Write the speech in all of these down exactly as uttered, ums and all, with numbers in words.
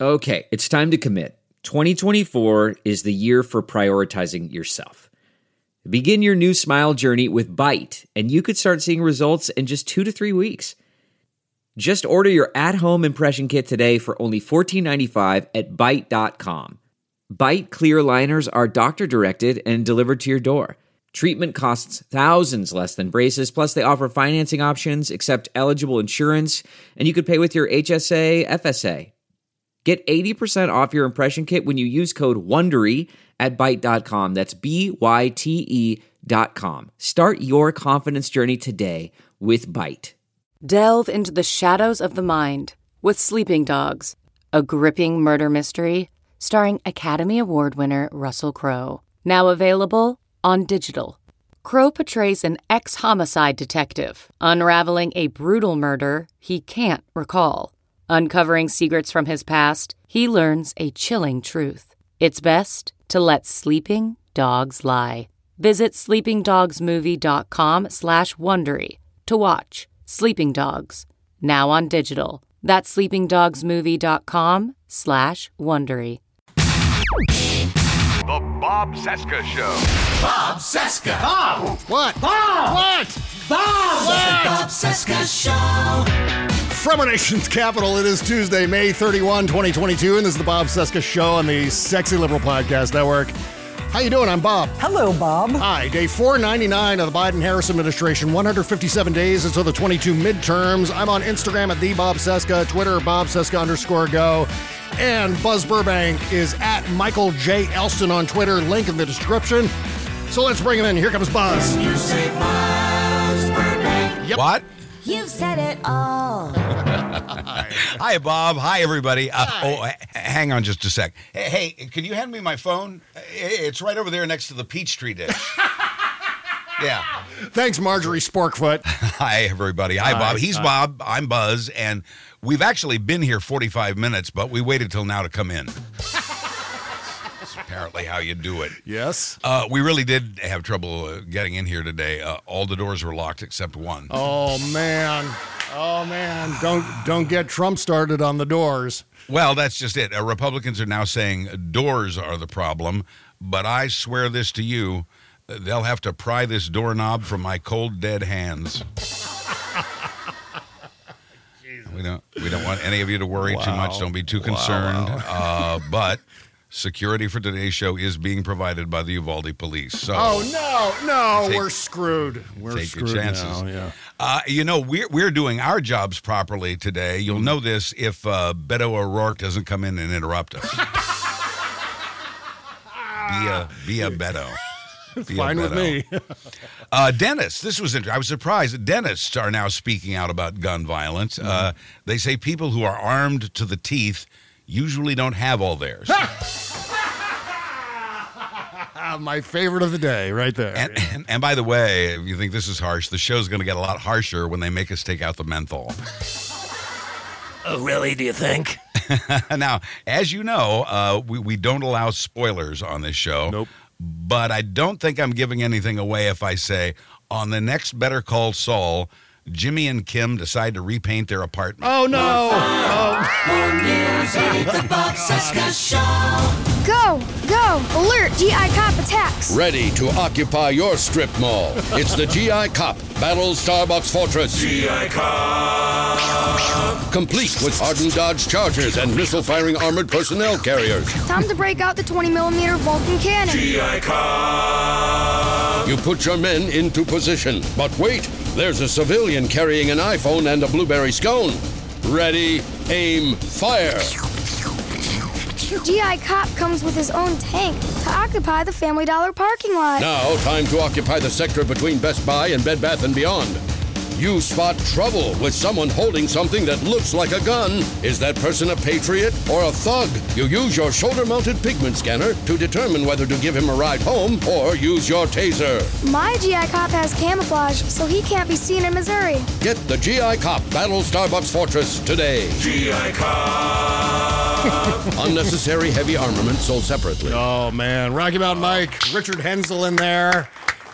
Okay, it's time to commit. twenty twenty-four is the year for prioritizing yourself. Begin your new smile journey with Byte, and you could start seeing results in just two to three weeks. Just order your at-home impression kit today for only fourteen ninety-five at byte dot com. Byte clear aligners are doctor-directed and delivered to your door. Treatment costs thousands less than braces, plus they offer financing options, accept eligible insurance, and you could pay with your H S A, F S A. Get eighty percent off your impression kit when you use code WONDERY at byte dot com. That's B Y T E dot com. Start your confidence journey today with Byte. Delve into the shadows of the mind with Sleeping Dogs, a gripping murder mystery starring Academy Award winner Russell Crowe. Now available on digital. Crowe portrays an ex-homicide detective unraveling a brutal murder he can't recall. Uncovering secrets from his past, he learns a chilling truth. It's best to let sleeping dogs lie. Visit sleepingdogsmovie.com slash Wondery to watch Sleeping Dogs, now on digital. That's sleepingdogsmovie.com slash Wondery. The Bob Cesca Show. Bob Cesca. Bob! What? Bob! What? Bob! What? Bob Cesca Show. From our nation's capital, it is Tuesday, May thirty-first, twenty twenty-two, and this is the Bob Cesca Show on the Sexy Liberal Podcast Network. How you doing? I'm Bob. Hello, Bob. Hi. Day four ninety-nine of the Biden-Harris administration. one hundred fifty-seven days until the twenty-two midterms. I'm on Instagram at the Bob Cesca, Twitter Bob Cesca underscore go, and Buzz Burbank is at Michael J. Elston on Twitter. Link in the description. So let's bring him in. Here comes Buzz. You say Buzz Burbank. Yep. What? You've said it all. Hi, Bob. Hi, everybody. Uh, Hi. Oh, h- hang on just a sec. Hey, hey, can you hand me my phone? It's right over there next to the Peachtree dish. Yeah. Thanks, Marjorie Sporkfoot. Hi, everybody. Hi, Hi. Bob. He's Hi. Bob. I'm Buzz. And we've actually been here forty-five minutes, but we waited till now to come in. That's apparently how you do it. Yes. Uh, we really did have trouble uh, getting in here today. Uh, all the doors were locked except one. Oh, man. Oh, man. Don't don't get Trump started on the doors. Well, that's just it. Uh, Republicans are now saying doors are the problem, but I swear this to you, uh, they'll have to pry this doorknob from my cold, dead hands. we don't we don't want any of you to worry too Wow. much. Don't be too Wow, concerned. wow. Uh, but security for today's show is being provided by the Uvalde Police. So, Oh, no, no, Take- we're screwed. We're take your screwed chances. now, yeah. Uh, you know, we're we're doing our jobs properly today. You'll Mm-hmm. know this if uh, Beto O'Rourke doesn't come in and interrupt us. be a be a Beto. Be a Fine with Beto. me. Uh, dentists. This was interesting. I was surprised. that Dentists are now speaking out about gun violence. Mm-hmm. Uh, they say people who are armed to the teeth usually don't have all theirs. Ah, my favorite of the day, right there. And, and, and by the way, if you think this is harsh, the show's going to get a lot harsher when they make us take out the menthol. Oh, really, do you think? Now, as you know, uh, we, we don't allow spoilers on this show. Nope. But I don't think I'm giving anything away if I say, on the next Better Call Saul, Jimmy and Kim decide to repaint their apartment. Oh, no. Oh. More music, the Bob Cesca Show. Go! Go! Alert! G I Cop attacks! Ready to occupy your strip mall. It's the G I Cop Battle Starbucks Fortress. G I Cop. Complete with hardened Dodge Chargers and missile-firing armored personnel carriers. Time to break out the twenty millimeter Vulcan cannon. G I Cop. You put your men into position. But wait, there's a civilian carrying an iPhone and a blueberry scone. Ready, aim, fire. G I Cop comes with his own tank to occupy the Family Dollar parking lot. Now, time to occupy the sector between Best Buy and Bed Bath and Beyond. You spot trouble with someone holding something that looks like a gun. Is that person a patriot or a thug? You use your shoulder-mounted pigment scanner to determine whether to give him a ride home or use your taser. My G I Cop has camouflage, so he can't be seen in Missouri. Get the G I Cop Battle Starbucks Fortress today. G I Cop. Unnecessary heavy armament sold separately. Oh, man. Rocky Mountain Mike, Richard Hensel in there.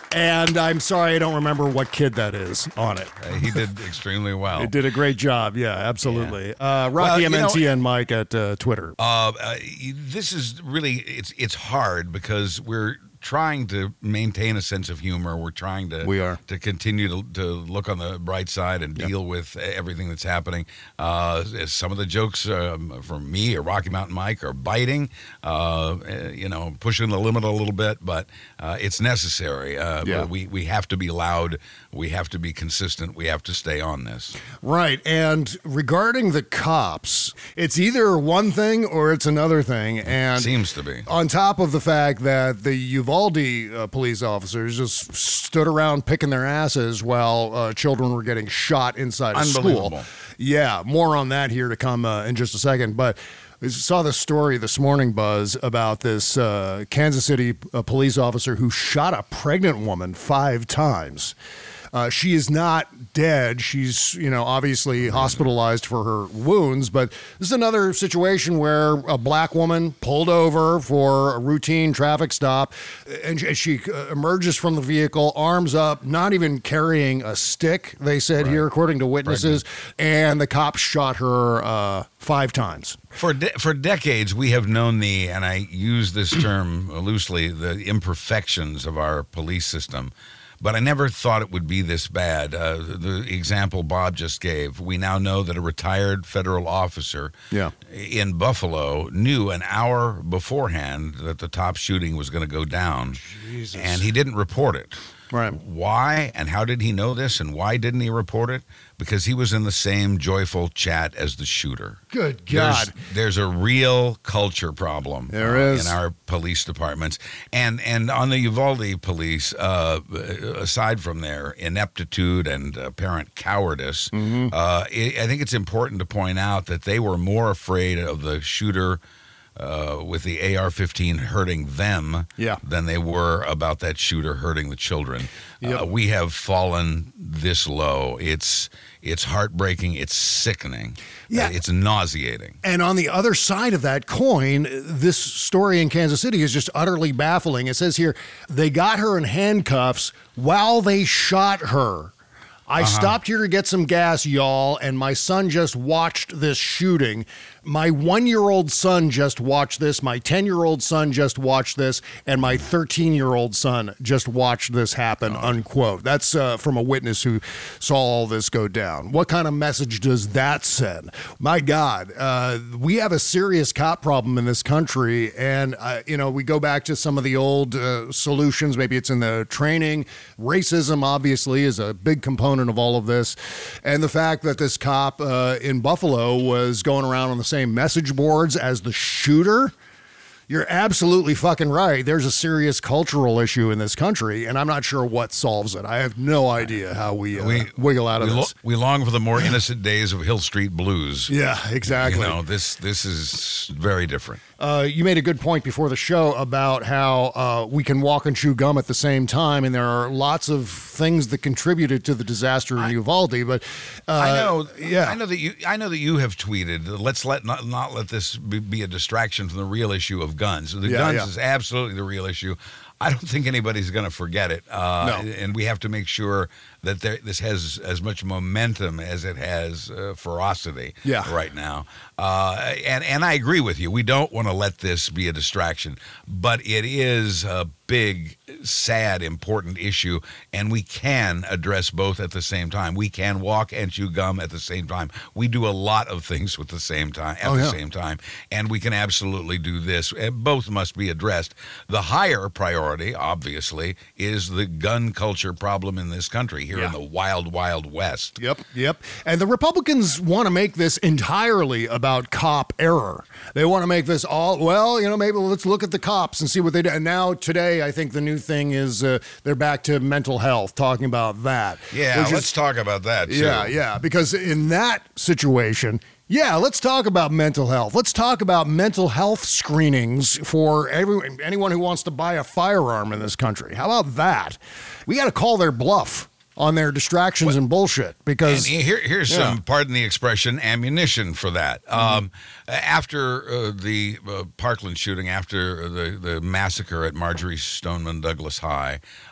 And I'm sorry, I don't remember what kid that is on it. Uh, he did extremely well. It did a great job. Yeah, absolutely. Yeah. Uh, Rocky well, M N T know, and Mike at uh, Twitter. Uh, uh, this is really, it's it's hard because we're trying to maintain a sense of humor. We're trying to we are. to continue to, to look on the bright side and deal yep. with everything that's happening. Uh, some of the jokes um, from me or Rocky Mountain Mike are biting, uh, you know, pushing the limit a little bit, but uh, it's necessary. Uh, yeah. we, we have to be loud. We have to be consistent. We have to stay on this. Right. And regarding the cops, it's either one thing or it's another thing. And seems to be. On top of the fact that the Uvalde uh, police officers just stood around picking their asses while uh, children were getting shot inside of school. Yeah, more on that here to come uh, in just a second. But I saw this story this morning, Buzz, about this uh, Kansas City uh, police officer who shot a pregnant woman five times. Uh, she is not dead. She's, you know, obviously hospitalized for her wounds. But this is another situation where a black woman pulled over for a routine traffic stop, and she emerges from the vehicle, arms up, not even carrying a stick, they said right. here, according to witnesses. Pregnant. And the cops shot her uh, five times. For de- for decades, we have known the, and I use this term loosely, the imperfections of our police system. But I never thought it would be this bad. Uh, the example Bob just gave, we now know that a retired federal officer yeah. in Buffalo knew an hour beforehand that the top shooting was going to go down. Jesus. And he didn't report it. Right. Why and how did he know this, and why didn't he report it? Because he was in the same joyful chat as the shooter. Good God. There's, there's a real culture problem there uh, is. in our police departments. And and on the Uvalde police, uh, aside from their ineptitude and apparent cowardice, mm-hmm. uh, I think it's important to point out that they were more afraid of the shooter Uh, with the A R fifteen hurting them yeah. than they were about that shooter hurting the children. Yep. Uh, we have fallen this low. It's it's heartbreaking. It's sickening. Yeah. Uh, it's nauseating. And on the other side of that coin, this story in Kansas City is just utterly baffling. It says here, they got her in handcuffs while they shot her. I uh-huh. stopped here to get some gas, y'all, and my son just watched this shooting. My one-year-old son just watched this. My ten-year-old son just watched this. And my thirteen-year-old son just watched this happen, oh. unquote. That's uh, from a witness who saw all this go down. What kind of message does that send? My God, uh, we have a serious cop problem in this country. And, uh, you know, we go back to some of the old uh, solutions. Maybe it's in the training. Racism, obviously, is a big component of all of this. And the fact that this cop uh, in Buffalo was going around on the same message boards as the shooter. You're absolutely fucking right. There's a serious cultural issue in this country, and I'm not sure what solves it. I have no idea how we, uh, we wiggle out of we this. Lo- we long for the more innocent days of Hill Street Blues. Yeah, exactly. You know, this this is very different. Uh, you made a good point before the show about how uh, we can walk and chew gum at the same time, and there are lots of things that contributed to the disaster in I, Uvalde. But uh, I know, yeah, I know that you, I know that you have tweeted. Let's let not, not let this be, be a distraction from the real issue of guns. The yeah, guns yeah. is absolutely the real issue. I don't think anybody's going to forget it. Uh, no. And we have to make sure that there, this has as much momentum as it has uh, ferocity yeah. right now. Uh, and, and I agree with you. We don't want to let this be a distraction, but it is a big, sad, important issue, and we can address both at the same time. We can walk and chew gum at the same time. We do a lot of things with the same time at oh, the yeah. same time, and we can absolutely do this. And both must be addressed. The higher priority, obviously, is the gun culture problem in this country here yeah. in the wild, wild West. Yep, yep. And the Republicans want to make this entirely about cop error. They want to make this all, well, you know, maybe let's look at the cops and see what they do. And now today, I think the new thing is uh, they're back to mental health, talking about that. Yeah, let's is, talk about that, too. Yeah, yeah, because in that situation, yeah, let's talk about mental health. Let's talk about mental health screenings for every, anyone who wants to buy a firearm in this country. How about that? We got to call their bluff on their distractions well, and bullshit, because and here, here's yeah. some, pardon the expression, ammunition for that. Mm-hmm. Um, after uh, the uh, Parkland shooting, after the, the massacre at Marjorie Stoneman Douglas High,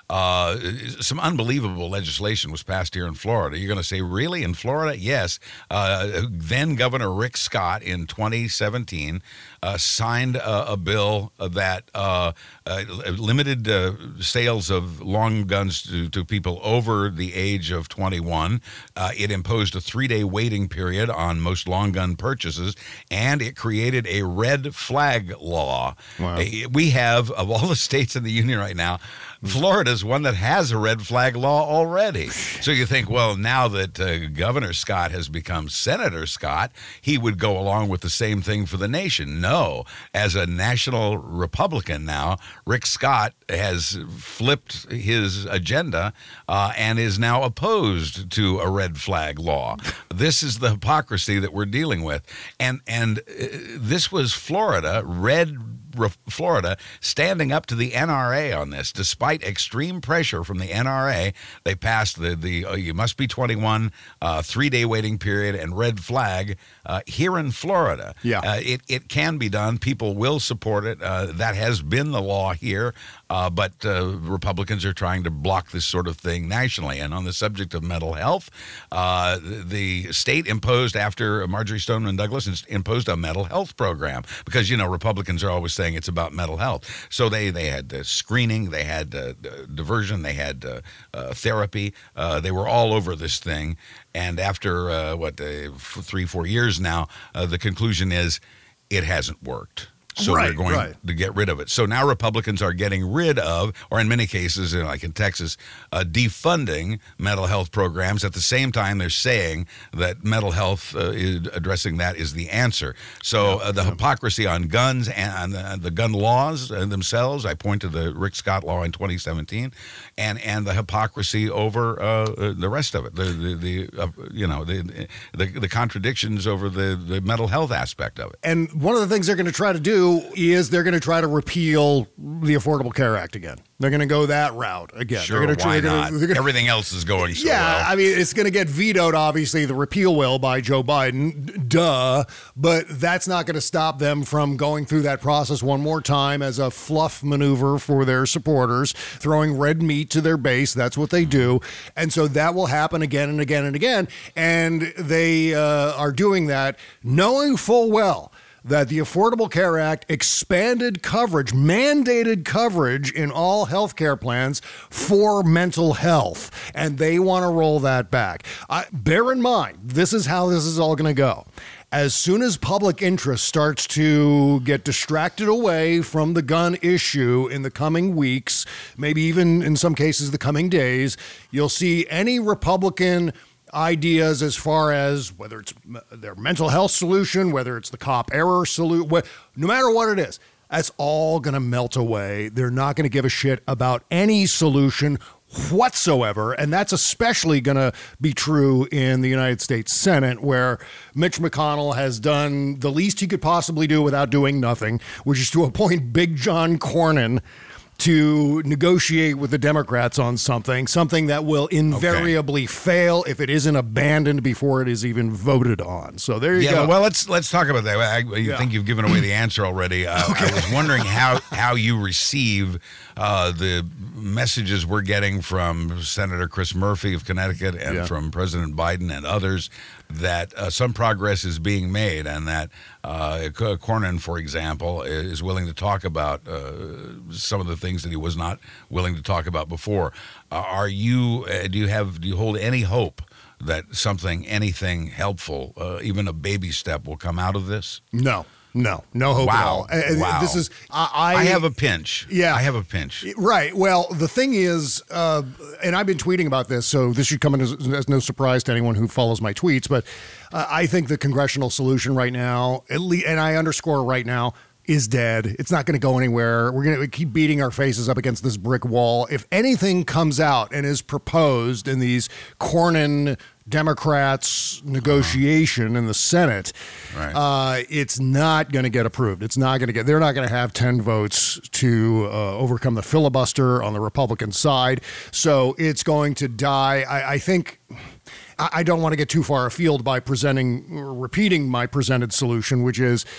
uh, some unbelievable legislation was passed here in Florida. You're going to say, really? In Florida? Yes. Uh, then Governor Rick Scott in twenty seventeen uh, signed a, a bill that uh, uh, limited uh, sales of long guns to, to people over the age of twenty-one. Uh, it imposed a three-day waiting period on most long gun purchases, and it created a red flag law. Wow. We have, of all the states in the union right now, Florida's one that has a red flag law already. So you think, well, now that uh, Governor Scott has become Senator Scott, he would go along with the same thing for the nation. No. As a national Republican now, Rick Scott has flipped his agenda uh, and is now opposed to a red flag law. This is the hypocrisy that we're dealing with. And, and uh, this was Florida, red Florida, standing up to the N R A on this. Despite extreme pressure from the N R A, they passed the, the oh, you must be twenty-one, uh, three-day waiting period, and red flag uh, here in Florida. Yeah. Uh, it, it can be done. People will support it. Uh, that has been the law here, uh, but uh, Republicans are trying to block this sort of thing nationally. And on the subject of mental health, uh, the state imposed, after Marjorie Stoneman Douglas imposed a mental health program, because, you know, Republicans are always saying it's about mental health. So they, they had uh, screening, they had uh, diversion, they had uh, uh, therapy. Uh, they were all over this thing. And after, uh, what, uh, three, four years now, uh, the conclusion is it hasn't worked. So right, they're going right. to get rid of it. So now Republicans are getting rid of, or in many cases, you know, like in Texas, uh, defunding mental health programs. At the same time, they're saying that mental health, uh, is, addressing that is the answer. So uh, the hypocrisy on guns and uh, the gun laws uh, themselves, I point to the Rick Scott law in twenty seventeen, and, and the hypocrisy over uh, the rest of it, the, the, the uh, you know, the, the, the contradictions over the, the mental health aspect of it. And one of the things they're going to try to do is they're going to try to repeal the Affordable Care Act again. They're going to go that route again. Sure, they're gonna, why they're not? Gonna, gonna, Everything else is going so yeah, well. I mean, it's going to get vetoed, obviously, the repeal will by Joe Biden, duh, but that's not going to stop them from going through that process one more time as a fluff maneuver for their supporters, throwing red meat to their base. That's what they do. And so that will happen again and again and again. And they uh, are doing that knowing full well that the Affordable Care Act expanded coverage, mandated coverage in all health care plans for mental health, and they want to roll that back. Uh, bear in mind, this is how this is all going to go. As soon as public interest starts to get distracted away from the gun issue in the coming weeks, maybe even in some cases the coming days, you'll see any Republican ideas as far as whether it's their mental health solution, whether it's the cop error solution, no matter what it is, that's all going to melt away. They're not going to give a shit about any solution whatsoever. And that's especially going to be true in the United States Senate, where Mitch McConnell has done the least he could possibly do without doing nothing, which is to appoint Big John Cornyn to negotiate with the Democrats on something, something that will invariably okay. fail if it isn't abandoned before it is even voted on. So there you yeah, go. Well, let's let's talk about that. I, you yeah. think you've given away the answer already. Uh, okay. I was wondering how, how you receive uh, the messages we're getting from Senator Chris Murphy of Connecticut and yeah. from President Biden and others that uh, some progress is being made, and that uh, Cornyn, for example, is willing to talk about uh, some of the things that he was not willing to talk about before. Uh, are you? Uh, do you have? Do you hold any hope that something, anything helpful, uh, even a baby step, will come out of this? No. No, no hope wow. at all. Wow. This is I, I, I have a pinch. Yeah, I have a pinch. Right. Well, the thing is, uh, and I've been tweeting about this, so this should come as, as no surprise to anyone who follows my tweets. But uh, I think the congressional solution right now, at least, and I underscore right now, is dead. It's not going to go anywhere. We're going to keep beating our faces up against this brick wall. If anything comes out and is proposed in these Cornyn Democrats negotiation in the Senate, right. uh, it's not going to get approved. It's not going to get, they're not going to have ten votes to uh, overcome the filibuster on the Republican side. So it's going to die. I, I think, I don't want to get too far afield by presenting, repeating my presented solution, which is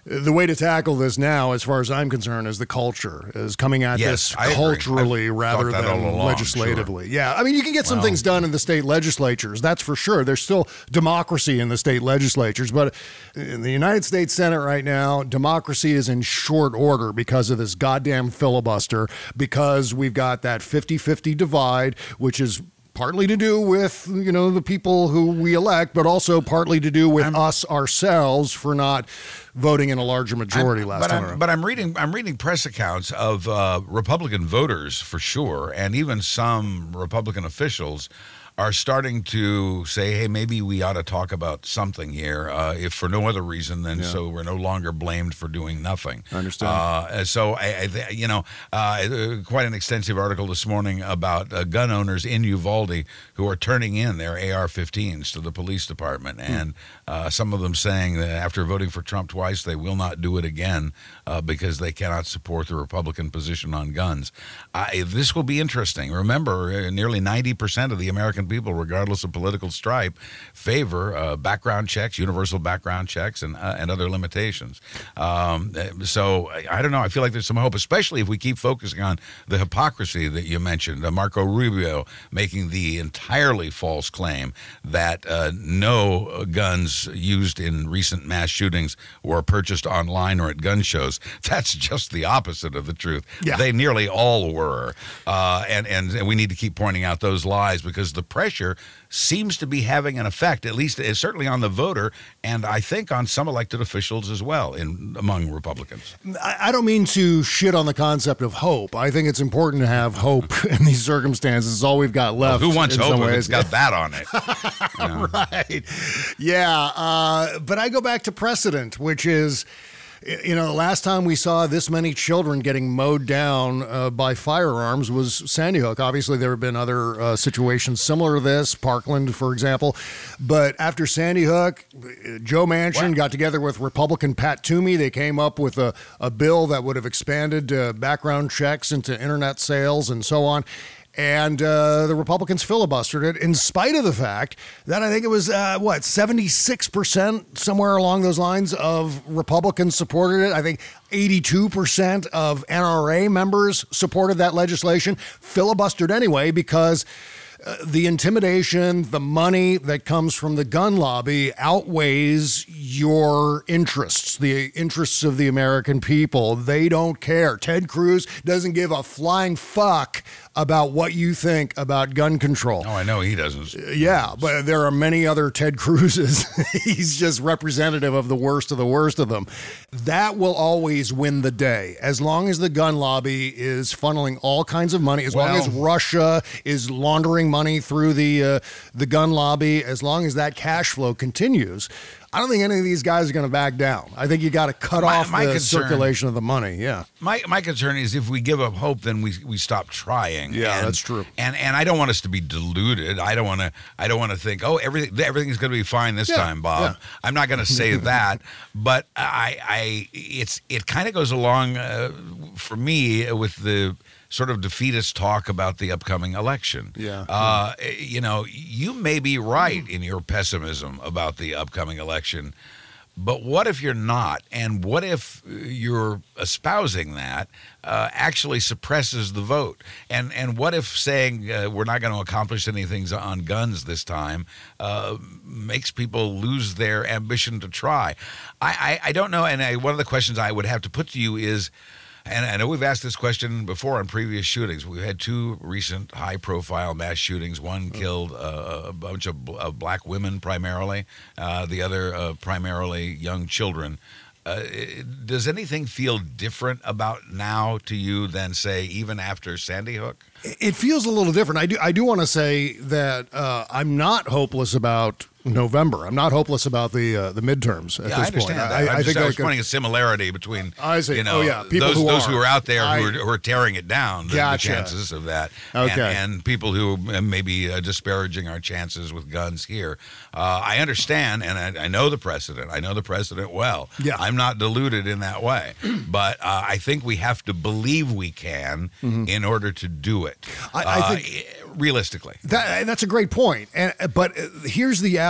The way to tackle this now, as far as I'm concerned, is the culture, is coming at Yes, this I agree. culturally I've rather thought that all than along, legislatively. Yeah, I mean, you can get some Well- things done in the state legislatures, that's for sure. There's still democracy in the state legislatures, but in the United States Senate right now, democracy is in short order because of this goddamn filibuster, because we've got that fifty-fifty divide, which is partly to do with, you know, the people who we elect, but also partly to do with I'm- us ourselves for not voting in a larger majority I'm- last but time I'm, around. but I'm reading I'm reading press accounts of uh, Republican voters for sure, and even some Republican officials are starting to say, hey, maybe we ought to talk about something here, uh, if for no other reason than so we're no longer blamed for doing nothing. I understand. Uh, so, I, I th- you know, uh, quite an extensive article this morning about uh, gun owners in Uvalde who are turning in their A R fifteens to the police department, and uh, some of them saying that after voting for Trump twice, they will not do it again uh, because they cannot support the Republican position on guns. I, this will be interesting. Remember, uh, nearly ninety percent of the American people, regardless of political stripe, favor uh, background checks, universal background checks, and uh, and other limitations. Um, so I, I don't know. I feel like there's some hope, especially if we keep focusing on the hypocrisy that you mentioned. Uh, Marco Rubio making the entirely false claim that uh, no guns used in recent mass shootings were purchased online or at gun shows. That's just the opposite of the truth. Yeah. They nearly all were, uh, and, and and we need to keep pointing out those lies because the pressure seems to be having an effect, at least uh, certainly on the voter, and I think on some elected officials as well in among Republicans. I, I don't mean to shit on the concept of hope. I think it's important to have hope in these circumstances. It's all we've got left. Who wants in hope some if ways. it's got that on it? You know? Right. Yeah. Uh, but I go back to precedent, which is, you know, the last time we saw this many children getting mowed down uh, by firearms was Sandy Hook. Obviously, there have been other uh, situations similar to this, Parkland, for example. But after Sandy Hook, Joe Manchin Wow. got together with Republican Pat Toomey. They came up with a, a bill that would have expanded uh, background checks into internet sales and so on. And uh, the Republicans filibustered it in spite of the fact that I think it was, uh, what, seventy-six percent, somewhere along those lines, of Republicans supported it. I think eighty-two percent of N R A members supported that legislation, filibustered anyway, because uh, the intimidation, the money that comes from the gun lobby outweighs your interests, the interests of the American people. They don't care. Ted Cruz doesn't give a flying fuck about what you think about gun control. Oh, I know he doesn't. Yeah, but there are many other Ted Cruzes. He's just representative of the worst of the worst of them. That will always win the day. As long as the gun lobby is funneling all kinds of money, as long Well- as Russia is laundering money through the uh, the gun lobby, as long as that cash flow continues, I don't think any of these guys are going to back down. I think you got to cut My- off my the concern- circulation of the money. Yeah. My my concern is if we give up hope, then we we stop trying. Yeah, and, that's true. And and I don't want us to be deluded. I don't want to. I don't want to think, oh, everything everything's going to be fine this Yeah, time, Bob. yeah. I'm not going to say that. But I I it's it kind of goes along uh, for me with the sort of defeatist talk about the upcoming election. Yeah. Uh, you know, you may be right in your pessimism about the upcoming election. But what if you're not? And what if you're espousing that uh, actually suppresses the vote? And and what if saying uh, we're not going to accomplish anything on guns this time uh, makes people lose their ambition to try? I, I, I don't know. And I, one of the questions I would have to put to you is, and I know we've asked this question before on previous shootings. We've had two recent high-profile mass shootings. One killed uh, a bunch of, bl- of black women primarily, uh, the other uh, primarily young children. Uh, does anything feel different about now to you than, say, even after Sandy Hook? It feels a little different. I do I do want to say that uh, I'm not hopeless about November. I'm not hopeless about the uh, the midterms at Yeah, this I understand point. that. I, I'm I just, think I I was could- pointing a similarity between, I see. you know, Oh, yeah. People those who those are. who are out there I- who, are, who are tearing it down, the, Gotcha. the chances of that, Okay. and, and people who may be uh, disparaging our chances with guns here. Uh, I understand, and I, I know the precedent. I know the precedent well. Yeah. I'm not deluded in that way, but uh, I think we have to believe we can in order to do it. Mm-hmm. I- I uh, think- realistically. That, that's a great point. And but uh, here's the avenue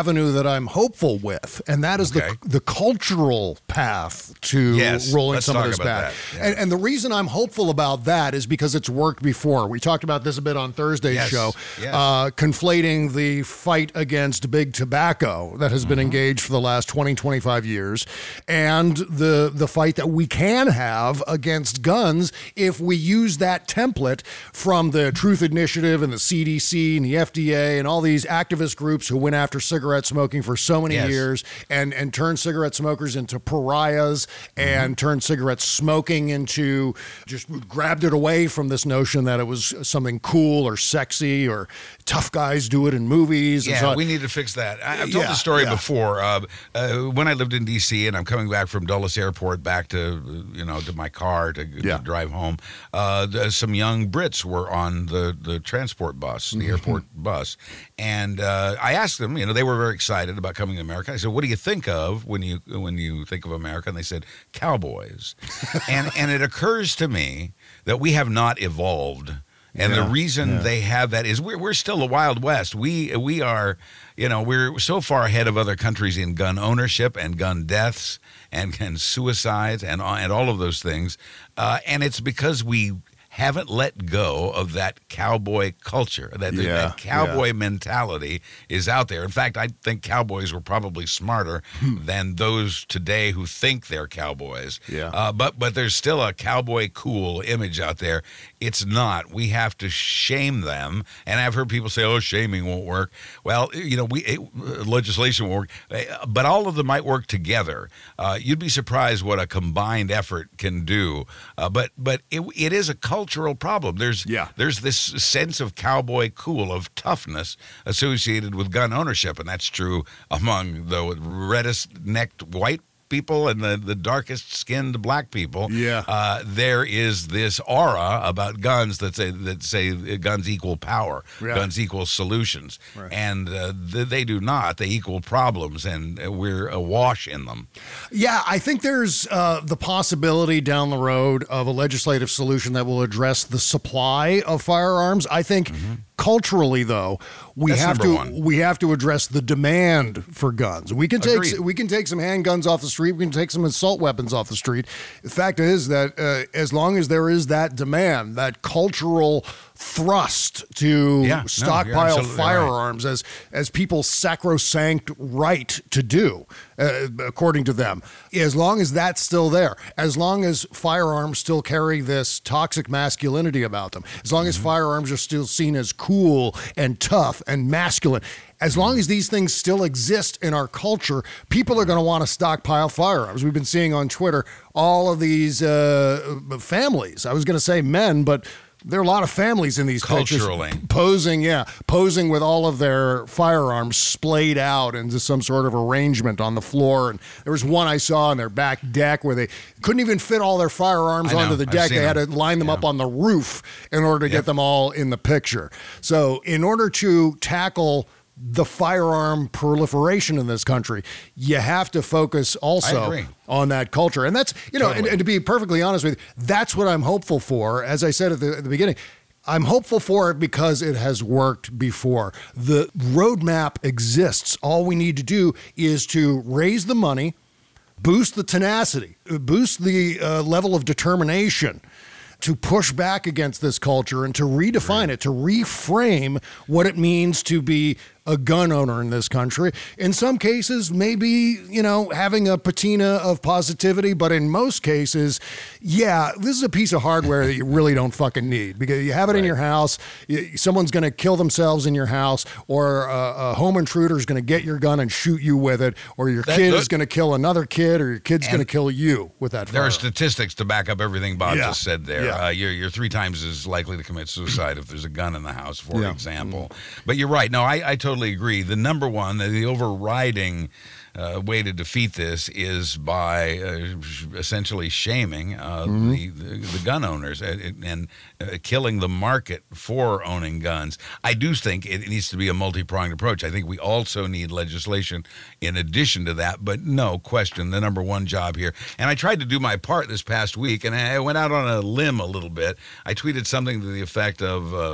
avenue that I'm hopeful with, and that is Okay. the the cultural path to Yes, rolling let's some of talk this about back. that. Yeah. And, and the reason I'm hopeful about that is because it's worked before. We talked about this a bit on Thursday's Yes, show, yes. uh, conflating the fight against big tobacco that has been Mm-hmm. engaged for the last twenty, twenty-five years, and the the fight that we can have against guns if we use that template from the Truth Initiative and the C D C and the F D A and all these activist groups who went after cigarette smoking for so many Yes. years and, and turned cigarette smokers into pariahs and Mm-hmm. turned cigarette smoking into just grabbed it away from this notion that it was something cool or sexy or tough guys do it in movies. and Yeah, so on. we need to fix that. I, I've told Yeah, the story yeah. before. Uh, uh, when I lived in D C and I'm coming back from Dulles Airport back to, uh, you know, to my car to, to Yeah. drive home, uh, the, some young Brits were on the, the transport bus, Mm-hmm. the airport bus. And uh, I asked them, you know, they were very excited about coming to America. I said, what do you think of when you when you think of America? And they said, cowboys. and and it occurs to me that we have not evolved. And Yeah, the reason yeah. they have that is we're, we're still the Wild West. We we are, you know, we're so far ahead of other countries in gun ownership and gun deaths and, and suicides and, and all of those things. Uh, and it's because we haven't let go of that cowboy culture. That, Yeah, that cowboy mentality is out there. In fact, I think cowboys were probably smarter than those today who think they're cowboys. Yeah. Uh, but but there's still a cowboy cool image out there. It's not. We have to shame them. And I've heard people say, "Oh, shaming won't work." Well, you know, we it, legislation won't work, Uh, but all of them might work together. Uh, you'd be surprised what a combined effort can do. Uh, but but it, it is a cultural problem. There's Yeah. there's this sense of cowboy cool, of toughness associated with gun ownership, and that's true among the reddest necked white people and the, the darkest skinned black people. Yeah. Uh, there is this aura about guns that say that say guns equal power, Yeah. guns equal solutions, Right. and uh, th- they do not. They equal problems, and we're awash in them. Yeah, I think there's uh, the possibility down the road of a legislative solution that will address the supply of firearms. I think culturally, though, we That's have number to one. we have to address the demand for guns. We can take Agreed. we can take some handguns off the street. We can take some assault weapons off the street. The fact is that uh, as long as there is that demand, that cultural thrust to Yeah, no, you're stockpile absolutely right. firearms as as people's sacrosanct right to do, uh, according to them. As long as that's still there, as long as firearms still carry this toxic masculinity about them, as long as firearms are still seen as cool and tough and masculine, as long as these things still exist in our culture, people are going to want to stockpile firearms. We've been seeing on Twitter all of these uh, families. I was going to say men, but there are a lot of families in these pictures Culturally. posing, yeah, posing with all of their firearms splayed out into some sort of arrangement on the floor. And there was one I saw on their back deck where they couldn't even fit all their firearms I know. onto the I've deck. seen They had to them. line them Yeah. up on the roof in order to Yep. get them all in the picture. So, in order to tackle the firearm proliferation in this country, you have to focus I also agree. on that culture. And that's, you know, and, Totally. and to be perfectly honest with you, that's what I'm hopeful for. As I said at the, at the beginning, I'm hopeful for it because it has worked before. The roadmap exists. All we need to do is to raise the money, boost the tenacity, boost the uh, level of determination to push back against this culture and to redefine it, to reframe what it means to be a gun owner in this country. In some cases, maybe, you know, having a patina of positivity, but in most cases, yeah, this is a piece of hardware that you really don't fucking need because you have it in your house, you, someone's going to kill themselves in your house, or a, a home intruder is going to get your gun and shoot you with it, or your That- kid that- is going to kill another kid, or your kid's And going to kill you with that There are firearm. statistics to back up everything Bob Yeah. just said there. Yeah. Uh, you're, you're three times as likely to commit suicide if there's a gun in the house, for Yeah. example. But you're right. No, I, I totally agree. The number one, the overriding uh, way to defeat this is by uh, essentially shaming uh, Mm-hmm. the, the, the gun owners and, and uh, killing the market for owning guns. I do think it needs to be a multi-pronged approach. I think we also need legislation in addition to that, but no question, the number one job here. And I tried to do my part this past week, and I went out on a limb a little bit. I tweeted something to the effect of, uh,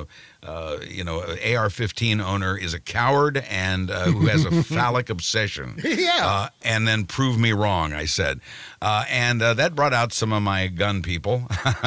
uh, you know, A R fifteen owner is a coward and uh, who has a phallic obsession. Yeah. Uh, and then prove me wrong, I said. Uh, and uh, that brought out some of my gun people.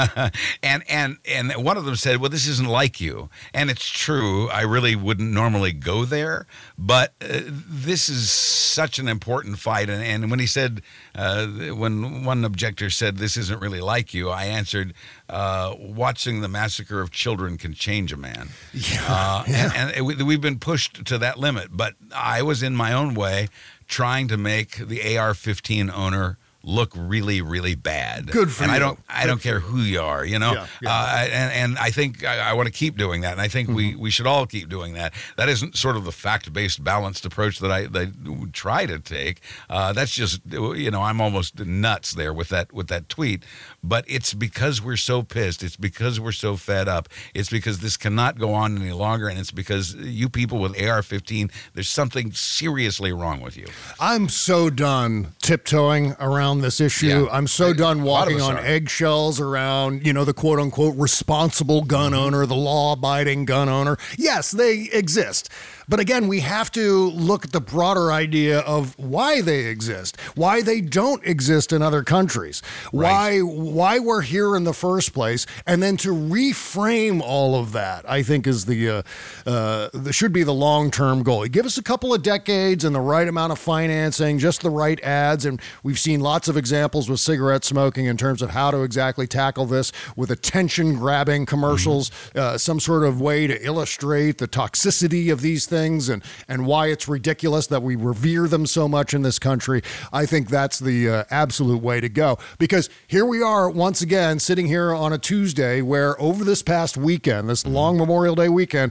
and and and one of them said, well, this isn't like you. And it's true. I really wouldn't normally go there. But uh, this is such an important fight. And, and when he said, uh, when one objector said, this isn't really like you, I answered, uh, watching the massacre of children can change a man. Yeah. Uh, yeah. And, and we, we've been pushed to that limit. But I was in my own way trying to make the A R fifteen owner look really, really bad. Good for and you. I don't, I Good don't care who you are, you know. Yeah, yeah. Uh, and and I think I, I want to keep doing that, and I think mm-hmm. we, we should all keep doing that. That isn't sort of the fact-based, balanced approach that I, that I try to take. Uh, that's just, you know, I'm almost nuts there with that with that tweet. But it's because we're so pissed. It's because we're so fed up. It's because this cannot go on any longer, and it's because you people with A R fifteen, there's something seriously wrong with you. I'm so done tiptoeing around this issue. Yeah. I'm so done walking on are. eggshells around, you know, the quote unquote responsible gun Mm-hmm. owner, the law abiding gun owner. Yes, they exist. But again, we have to look at the broader idea of why they exist, why they don't exist in other countries, Right. why why we're here in the first place, and then to reframe all of that, I think is the uh, uh, the, should be the long-term goal. You give us a couple of decades and the right amount of financing, just the right ads, and we've seen lots of examples with cigarette smoking in terms of how to exactly tackle this with attention-grabbing commercials, mm-hmm. uh, some sort of way to illustrate the toxicity of these things. Things and, and why it's ridiculous that we revere them so much in this country. I think that's the uh, absolute way to go, because here we are once again sitting here on a Tuesday where over this past weekend, this long Memorial Day weekend,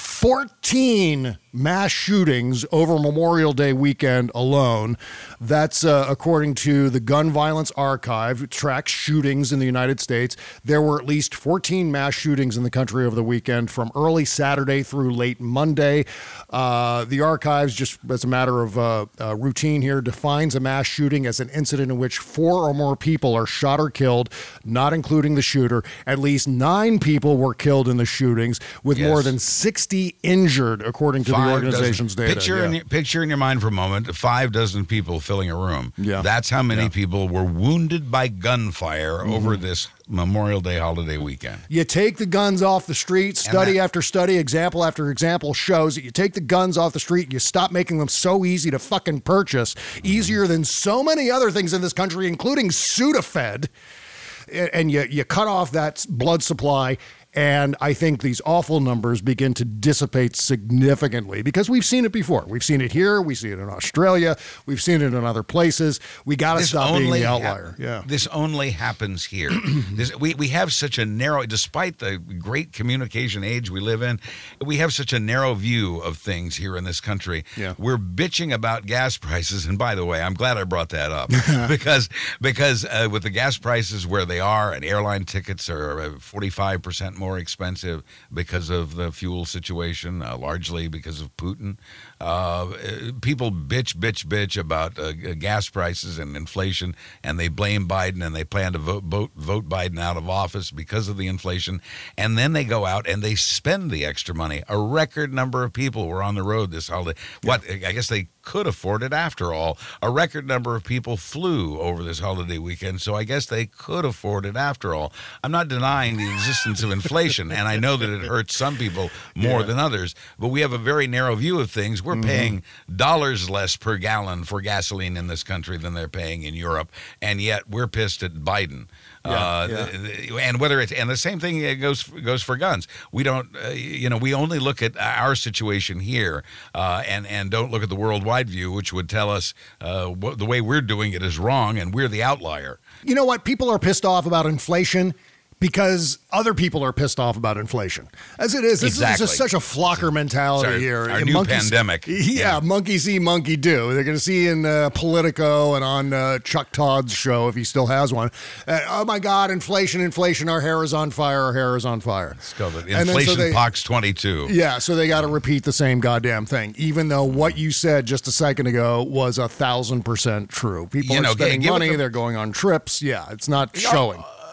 fourteen mass shootings over Memorial Day weekend alone. That's uh, according to the Gun Violence Archive. It tracks shootings in the United States. There were at least fourteen mass shootings in the country over the weekend from early Saturday through late Monday. Uh, the archives, just as a matter of uh, uh, routine here, defines a mass shooting as an incident in which four or more people are shot or killed, not including the shooter. At least nine people were killed in the shootings, with Yes. more than sixty injured, according to Five the organization's dozen. data. Picture, yeah. in your, picture in your mind for a moment, five dozen people filling a room. Yeah. That's how many Yeah. people were wounded by gunfire Mm-hmm. over this Memorial Day holiday weekend. You take the guns off the street, study that- after study, example after example shows that you take the guns off the street, you stop making them so easy to fucking purchase, easier than so many other things in this country, including Sudafed, and you, you cut off that blood supply. And I think these awful numbers begin to dissipate significantly because we've seen it before. We've seen it here. We see it in Australia. We've seen it in other places. We got to This stop being only the hap- outlier. Yeah. This only happens here. this, we, we have such a narrow, despite the great communication age we live in, we have such a narrow view of things here in this country. Yeah. We're bitching about gas prices. And by the way, I'm glad I brought that up because, because uh, with the gas prices where they are and airline tickets are forty-five percent more expensive because of the fuel situation, uh, largely because of Putin. Uh, people bitch, bitch, bitch about uh, gas prices and inflation, and they blame Biden, and they plan to vote, vote vote Biden out of office because of the inflation. And then they go out and they spend the extra money. A record number of people were on the road this holiday. What I guess they could afford it after all. A record number of people flew over this holiday weekend, so I guess they could afford it after all. I'm not denying the existence of inflation, and I know that it hurts some people more Yeah. than others, but we have a very narrow view of things. We're Mm-hmm. paying dollars less per gallon for gasoline in this country than they're paying in Europe, and yet we're pissed at Biden. Yeah, uh, yeah. th- th- and whether it's and the same thing goes goes for guns. We don't, uh, you know, we only look at our situation here, uh, and and don't look at the worldwide view, which would tell us uh, what, the way we're doing it is wrong, and we're the outlier. You know what? People are pissed off about inflation because other people are pissed off about inflation. As it is, this Exactly. is just such a flocker mentality It's our- here. our And new monkeys- pandemic. Yeah, Yeah. monkey see, monkey do. They're going to see in uh, Politico and on uh, Chuck Todd's show, if he still has one. Uh, oh my God, inflation, inflation, our hair is on fire, our hair is on fire. It's called it And then so inflation they- pox twenty-two. Yeah, so they got to repeat the same goddamn thing, even though what you said just a second ago was a thousand percent true. People You are know, spending give it money, the- they're going on trips. Yeah, it's not showing.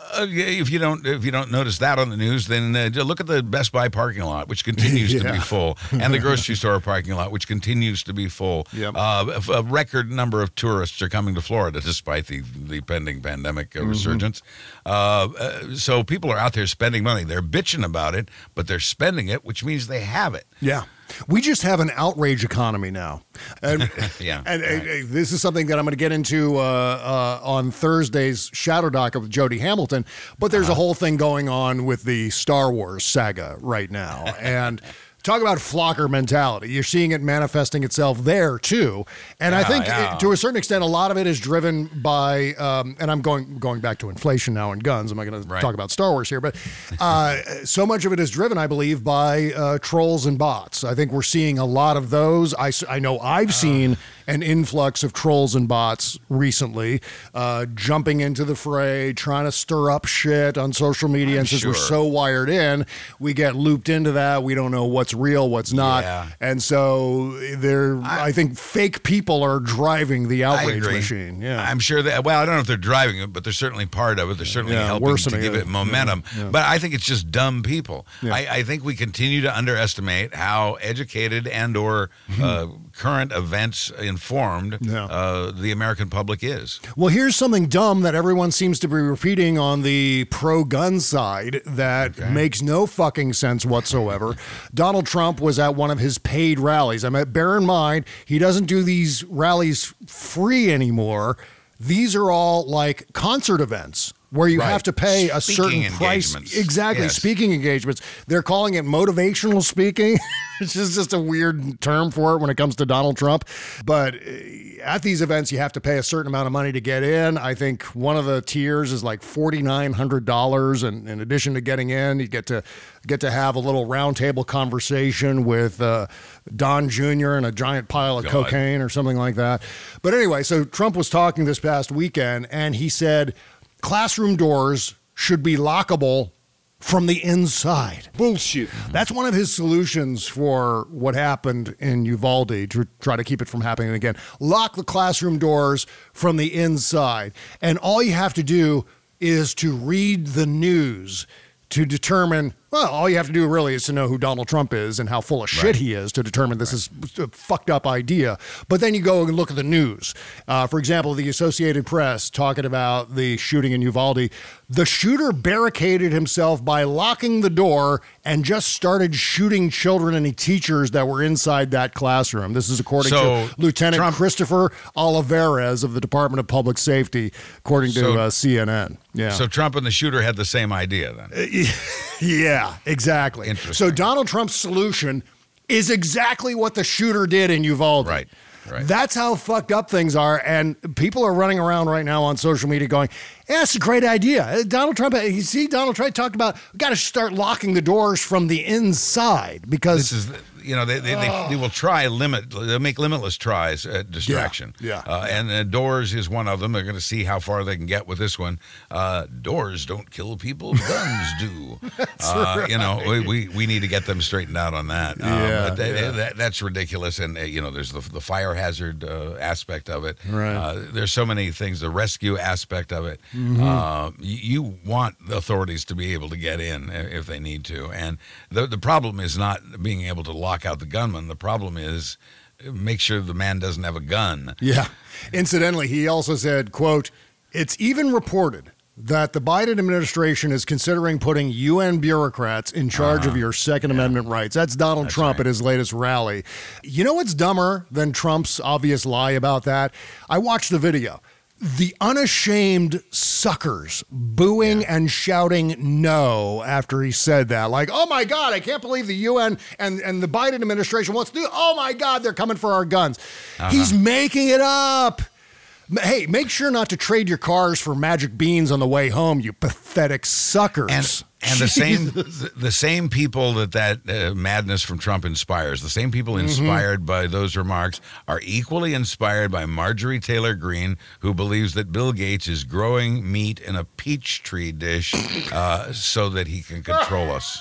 Uh, if you don't, if you don't notice that on the news, then uh, look at the Best Buy parking lot, which continues yeah. to be full, and the grocery store parking lot, which continues to be full. Yep. Uh, a record number of tourists are coming to Florida, despite the the pending pandemic uh, Mm-hmm. resurgence. Uh, uh, so people are out there spending money. They're bitching about it, but they're spending it, which means they have it. Yeah. We just have an outrage economy now. And, yeah. And right. uh, this is something that I'm going to get into uh, uh, on Thursday's Shadow Doc with Jody Hamilton. But there's uh-huh. a whole thing going on with the Star Wars saga right now. And talk about flocker mentality. You're seeing it manifesting itself there, too. And yeah, I think yeah. it, to a certain extent, a lot of it is driven by, um, and I'm going going back to inflation now and guns. I'm not going right. to talk about Star Wars here, but uh, so much of it is driven, I believe, by uh, trolls and bots. I think we're seeing a lot of those. I, I know I've seen an influx of trolls and bots recently, uh, jumping into the fray, trying to stir up shit on social media. I'm and since sure. we're so wired in, we get looped into that. We don't know what's real, what's not. Yeah. And so there, I, I think fake people are driving the outrage I agree. machine. Yeah. I'm sure that, well, I don't know if they're driving it, but they're certainly part of it. They're certainly Yeah, helping to worsening give it. it momentum. Yeah, yeah. But I think it's just dumb people. Yeah. I, I think we continue to underestimate how educated and or uh, current events informed Yeah. uh, the American public is. Well, here's something dumb that everyone seems to be repeating on the pro-gun side that Okay. makes no fucking sense whatsoever. Donald Trump was at one of his paid rallies. I mean, bear in mind, he doesn't do these rallies free anymore. These are all like concert events where you Right. have to pay a Speaking certain price. engagements. Exactly, Yes. speaking engagements. They're calling it motivational speaking. It's just, just a weird term for it when it comes to Donald Trump. But uh, at these events, you have to pay a certain amount of money to get in. I think one of the tiers is like forty-nine hundred dollars. And in addition to getting in, you get to get to have a little roundtable conversation with uh, Don Junior and a giant pile of God. cocaine or something like that. But anyway, so Trump was talking this past weekend, and he said classroom doors should be lockable from the inside. Bullshit. That's one of his solutions for what happened in Uvalde to try to keep it from happening again. Lock the classroom doors from the inside. And all you have to do is to read the news to determine, well, all you have to do really is to know who Donald Trump is and how full of shit Right. he is to determine this is a fucked up idea. But then you go and look at the news. Uh, for example, the Associated Press talking about the shooting in Uvalde. The shooter barricaded himself by locking the door and just started shooting children and teachers that were inside that classroom. This is according So, to Lieutenant Trump- Christopher Olivares of the Department of Public Safety, according to So- uh, C N N. Yeah. So Trump and the shooter had the same idea then. Yeah, exactly. Interesting. So Donald Trump's solution is exactly what the shooter did in Uvalde. Right, right. That's how fucked up things are. And people are running around right now on social media going, yeah, that's a great idea. Donald Trump, you see, Donald Trump talked about, we got to start locking the doors from the inside because This is, you know, they they, they, they will try limit, they'll make limitless tries at distraction. Yeah, yeah. Uh, and uh, doors is one of them. They're going to see how far they can get with this one. Uh, doors don't kill people, guns do. That's uh, right. You know, we, we we need to get them straightened out on that. Um, Yeah, but that, yeah. that- that's ridiculous. And uh, you know, there's the the fire hazard uh, aspect of it. Right. Uh, there's so many things. The rescue aspect of it. Mm-hmm. Uh, you, you want the authorities to be able to get in if they need to. And the the problem is not being able to lock out the gunman. The problem is make sure the man doesn't have a gun. Yeah. Incidentally, he also said, quote, it's even reported that the Biden administration is considering putting U N bureaucrats in charge Uh-huh. of your Second Yeah. Amendment rights. That's Donald That's Trump right. at his latest rally. You know what's dumber than Trump's obvious lie about that? I watched the video. The unashamed suckers booing Yeah. and shouting no after he said that. Like, oh my God, I can't believe the U N and, and the Biden administration wants to do, oh my God, they're coming for our guns. Uh-huh. He's making it up. M- Hey, make sure not to trade your cars for magic beans on the way home, you pathetic suckers. And and the same the, the same people that that uh, madness from Trump inspires, the same people inspired by those remarks are equally inspired by Marjorie Taylor Greene, who believes that Bill Gates is growing meat in a peach tree dish uh, so that he can control us.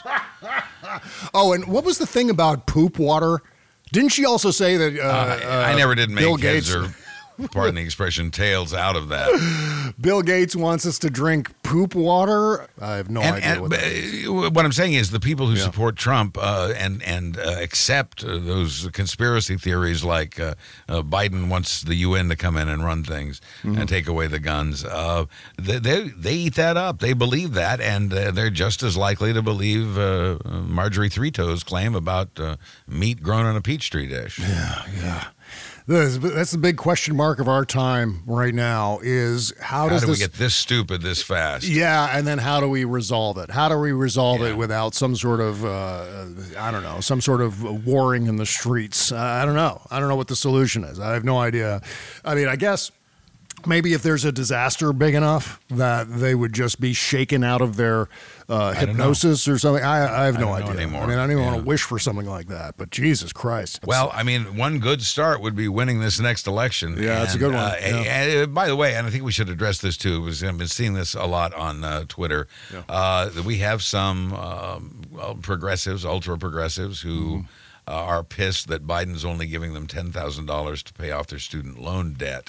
Oh, and what was the thing about poop water? Didn't she also say that uh, Uh, I uh, never did make Bill heads Gates or pardon the expression, tails out of that. Bill Gates wants us to drink poop water. I have no and, idea and, what that is. What I'm saying is the people who Yeah. support Trump uh, and and uh, accept uh, those conspiracy theories like uh, uh, Biden wants the U N to come in and run things Mm-hmm. and take away the guns, uh, they, they they eat that up. They believe that, and uh, they're just as likely to believe uh, Marjorie Three Toes' claim about uh, meat grown on a peach tree dish. Yeah, yeah. This- That's the big question mark of our time right now is how How does do we this get this stupid this fast? Yeah, and then how do we resolve it? How do we resolve Yeah. it without some sort of, uh, I don't know, some sort of warring in the streets? Uh, I don't know. I don't know what the solution is. I have no idea. I mean, I guess maybe if there's a disaster big enough that they would just be shaken out of their uh, don't know. hypnosis or something. I, I have I no don't know idea. anymore. I mean, I don't even Yeah. want to wish for something like that, but Jesus Christ. Well, I mean, one good start would be winning this next election. Yeah, that's a And, good one. Uh, Yeah. and, uh, by the way, and I think we should address this too. Was I've been seeing this a lot on uh, Twitter. Uh, that we have some um, well, progressives, ultra progressives, who Mm-hmm. uh, are pissed that Biden's only giving them ten thousand dollars to pay off their student loan debt.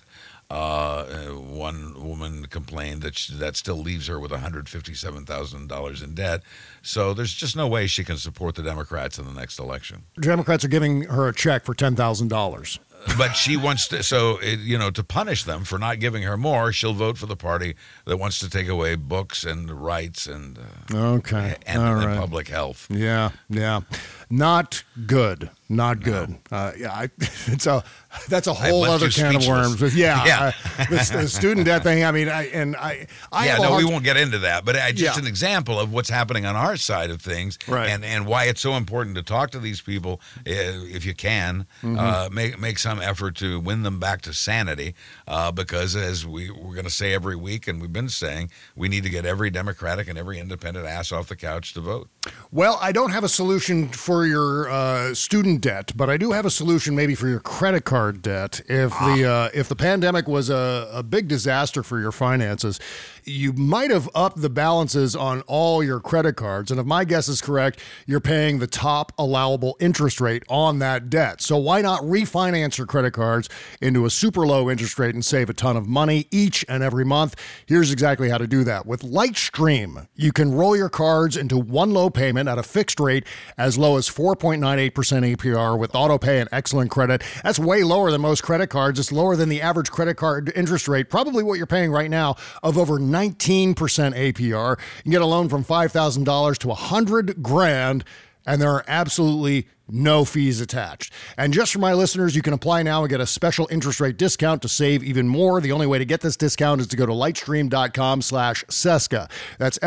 Uh, uh, one woman complained that she, that still leaves her with one hundred fifty-seven thousand dollars in debt. So there's just no way she can support the Democrats in the next election. Democrats are giving her a check for ten thousand dollars. But she wants to, so, it, you know, to punish them for not giving her more, she'll vote for the party that wants to take away books and rights and, uh, Okay. and, All and right. public health. Yeah, yeah. Not good. Not good. Uh, yeah, I, it's a that's a whole left other you can of speechless. worms. Yeah, Yeah. I- the, the student debt thing. I mean, I and I. I yeah, have a no, hard we t- won't get into that, but I, just Yeah. an example of what's happening on our side of things, Right. and, and why it's so important to talk to these people uh, if you can, Mm-hmm. uh, make make some effort to win them back to sanity, uh, because as we, we're going to say every week, and we've been saying, we need to get every Democratic and every independent ass off the couch to vote. Well, I don't have a solution for your uh, student debt, but I do have a solution maybe for your credit card debt. If the uh, if the pandemic was a, a big disaster for your finances, you might have upped the balances on all your credit cards. And if my guess is correct, you're paying the top allowable interest rate on that debt. So why not refinance your credit cards into a super low interest rate and save a ton of money each and every month? Here's exactly how to do that. With Lightstream, you can roll your cards into one low payment at a fixed rate as low as four point nine eight percent A P R with auto pay and excellent credit. That's way lower than most credit cards. It's lower than the average credit card interest rate, probably what you're paying right now, of over nineteen percent A P R. You can get a loan from five thousand dollars to one hundred grand, and there are absolutely no fees attached. And just for my listeners, you can apply now and get a special interest rate discount to save even more. The only way to get this discount is to go to lightstream.com slash Seska. That's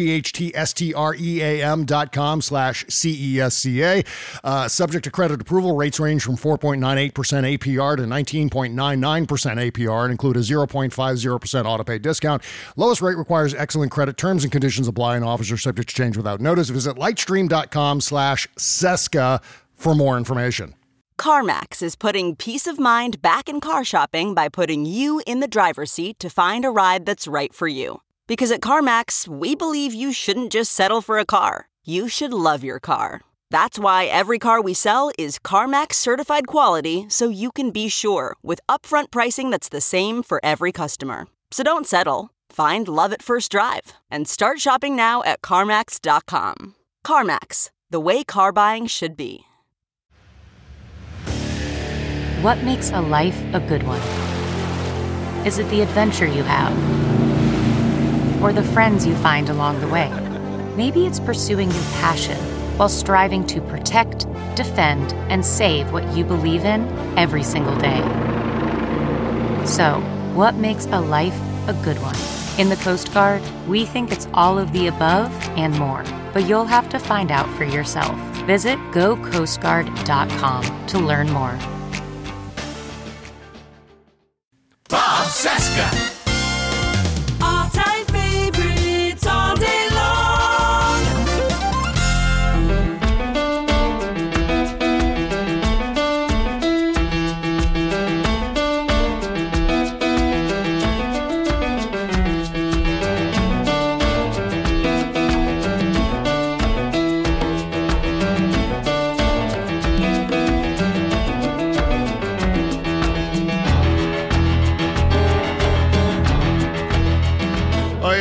L-I-G-H-T-S-T-R-E-A-M dot com slash C-E-S-C-A. Uh, subject to credit approval, rates range from four point nine eight percent A P R to nineteen point nine nine percent A P R and include a zero point five zero percent auto pay discount. Lowest rate requires excellent credit. Terms and conditions apply, and offers are subject to change without notice. Visit lightstream.com slash Seska for more information. CarMax is putting peace of mind back in car shopping by putting you in the driver's seat to find a ride that's right for you. Because at CarMax, we believe you shouldn't just settle for a car. You should love your car. That's why every car we sell is CarMax certified quality, so you can be sure with upfront pricing that's the same for every customer. So don't settle. Find love at first drive and start shopping now at CarMax dot com. CarMax, the way car buying should be. What makes a life a good one? Is it the adventure you have? Or the friends you find along the way? Maybe it's pursuing your passion while striving to protect, defend, and save what you believe in every single day. So, what makes a life a good one? In the Coast Guard, we think it's all of the above and more, but you'll have to find out for yourself. Visit go coast guard dot com to learn more. Bob Seska. All-time favorites all day long.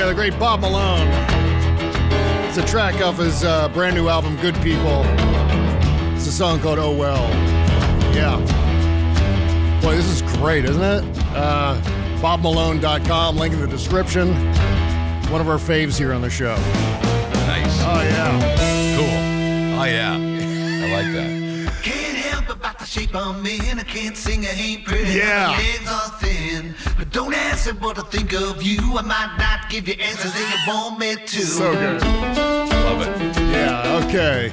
Yeah, the great Bob Malone. It's a track off his uh, brand new album, Good People. It's a song called Oh Well. Yeah. Boy, this is great, isn't it? Uh, bob malone dot com, link in the description. One of our faves here on the show. Nice. Oh, yeah. Cool. Oh, yeah. I like that. Can't help about the shape I'm in. I can't sing, I ain't pretty. Yeah. My legs are thin. But don't ask me what I think of you. I might not give you answers that you want me to. So good. Love it. Yeah, okay.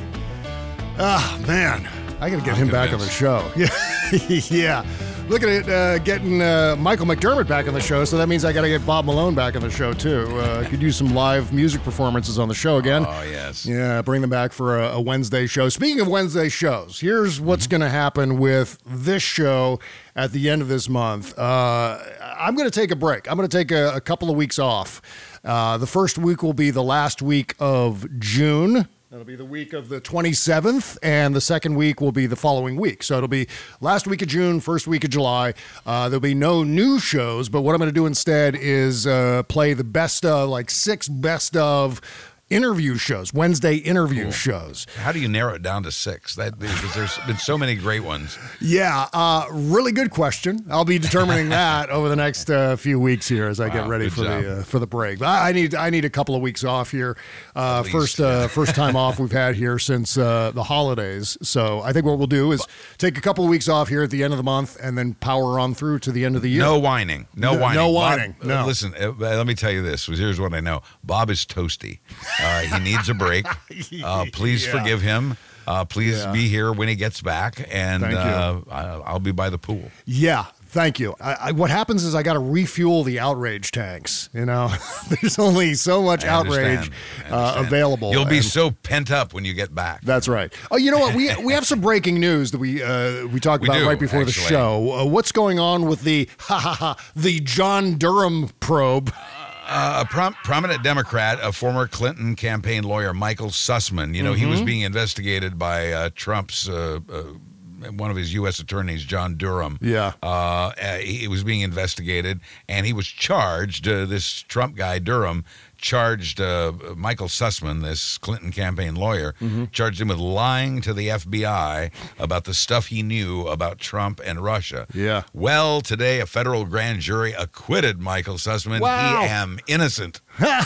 Ah, man. I got to get I'm him back on the convinced. show. Yeah. Yeah. Looking at uh, getting uh, Michael McDermott back on the show, so that means I got to get Bob Malone back on the show, too. Uh, could use some live music performances on the show again. Oh, yes. Yeah, bring them back for a, a Wednesday show. Speaking of Wednesday shows, here's what's going to happen with this show at the end of this month. Uh, I'm going to take a break. I'm going to take a, a couple of weeks off. Uh, the first week will be the last week of June. That'll be the week of the twenty-seventh, and the second week will be the following week. So it'll be last week of June, first week of July. Uh, there'll be no new shows, but what I'm going to do instead is uh, play the best of, like six best of interview shows, Wednesday interview Cool. shows. How do you narrow it down to six? That because there's been so many great ones. Yeah, uh, really good question. I'll be determining that over the next uh, few weeks here as I get Wow, ready good for job. the uh, for the break. But I I need I need a couple of weeks off here. Uh, At least, first uh, first time off we've had here since uh, the holidays. So I think what we'll do is take a couple of weeks off here at the end of the month and then power on through to the end of the year. No whining. No, No- whining. no Bob- whining, uh, no. Listen, uh, let me tell you this. Here's what I know. Bob is toasty. Uh, he needs a break. Uh, please Yeah. forgive him. Uh, please Yeah. be here when he gets back, and Thank you. uh, I- I'll be by the pool. Yeah, thank you. I, I, what happens is I got to refuel the outrage tanks. You know, there's only so much I outrage understand. I uh, understand. available. You'll be and- so pent up when you get back. That's right. Oh, you know what? We we have some breaking news that we uh, we talked We about do, right before the actually. show. Uh, what's going on with the ha ha ha the John Durham probe? Uh, a prom- prominent Democrat, a former Clinton campaign lawyer, Michael Sussman. You know, he was Mm-hmm. being investigated by uh, Trump's. Uh, uh, one of his U S attorneys, John Durham. Yeah. Uh, uh, he was being investigated, and he was charged. Uh, this Trump guy, Durham, charged uh, Michael Sussman, this Clinton campaign lawyer, Mm-hmm. charged him with lying to the F B I about the stuff he knew about Trump and Russia. Yeah. Well, today a federal grand jury acquitted Michael Sussman. Wow. He am innocent.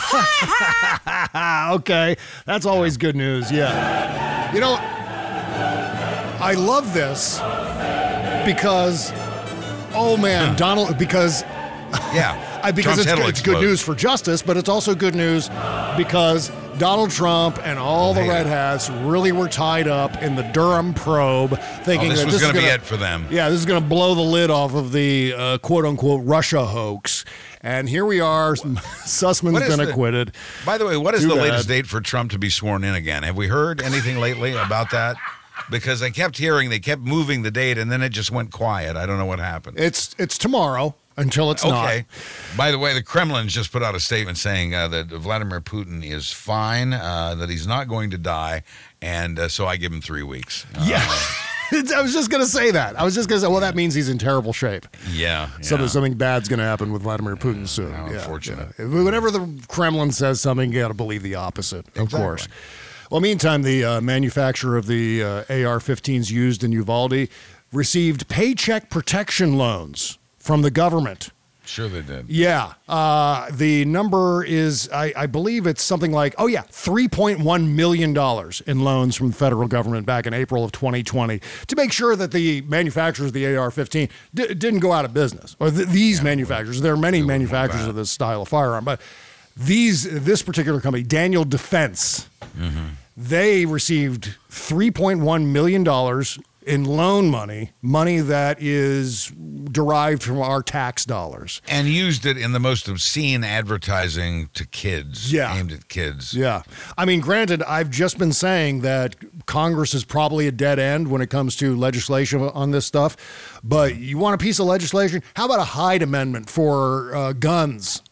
Okay, that's always good news. Yeah. You know, I love this because, oh man, Donald, because Yeah. I, because Trump's it's, head will it's good explode. news for justice, but it's also good news because Donald Trump and all the Hey. red hats really were tied up in the Durham probe, thinking Oh, this that was this is going to be gonna- it for them. Yeah, this is going to blow the lid off of the uh, quote-unquote Russia hoax. And here we are. Sussman's What is been the- acquitted. By the way, what is Too the bad. latest date for Trump to be sworn in again? Have we heard anything lately about that? Because I kept hearing they kept moving the date, and then it just went quiet. I don't know what happened. It's it's tomorrow until it's Okay. By the way, the Kremlin just put out a statement saying uh, that Vladimir Putin is fine, uh, that he's not going to die, and uh, so I give him three weeks. Uh, not. Yeah. I was just going to say that. I was just going to say, well, that means he's in terrible shape. Yeah. Something, yeah. something bad's going to happen with Vladimir Putin soon. how Yeah, unfortunate. yeah. Whenever the Kremlin says something, you got to believe the opposite, of Exactly. course. Well, meantime, the uh, manufacturer of the uh, A R fifteens used in Uvalde received paycheck protection loans from the government. Sure they did. Yeah. Uh, the number is, I, I believe it's something like, oh, yeah, three point one million dollars in loans from the federal government back in April of twenty twenty to make sure that the manufacturers of the A R fifteen d- didn't go out of business. Or th- these manufacturers. There are many manufacturers of this style of firearm, but these this particular company, Daniel Defense, they received three point one million dollars in loan money, money that is derived from our tax dollars. And used it in the most obscene advertising to kids. Yeah. Aimed at kids. Yeah. I mean, granted, I've just been saying that Congress is probably a dead end when it comes to legislation on this stuff. But you want a piece of legislation? How about a Hyde Amendment for uh, guns?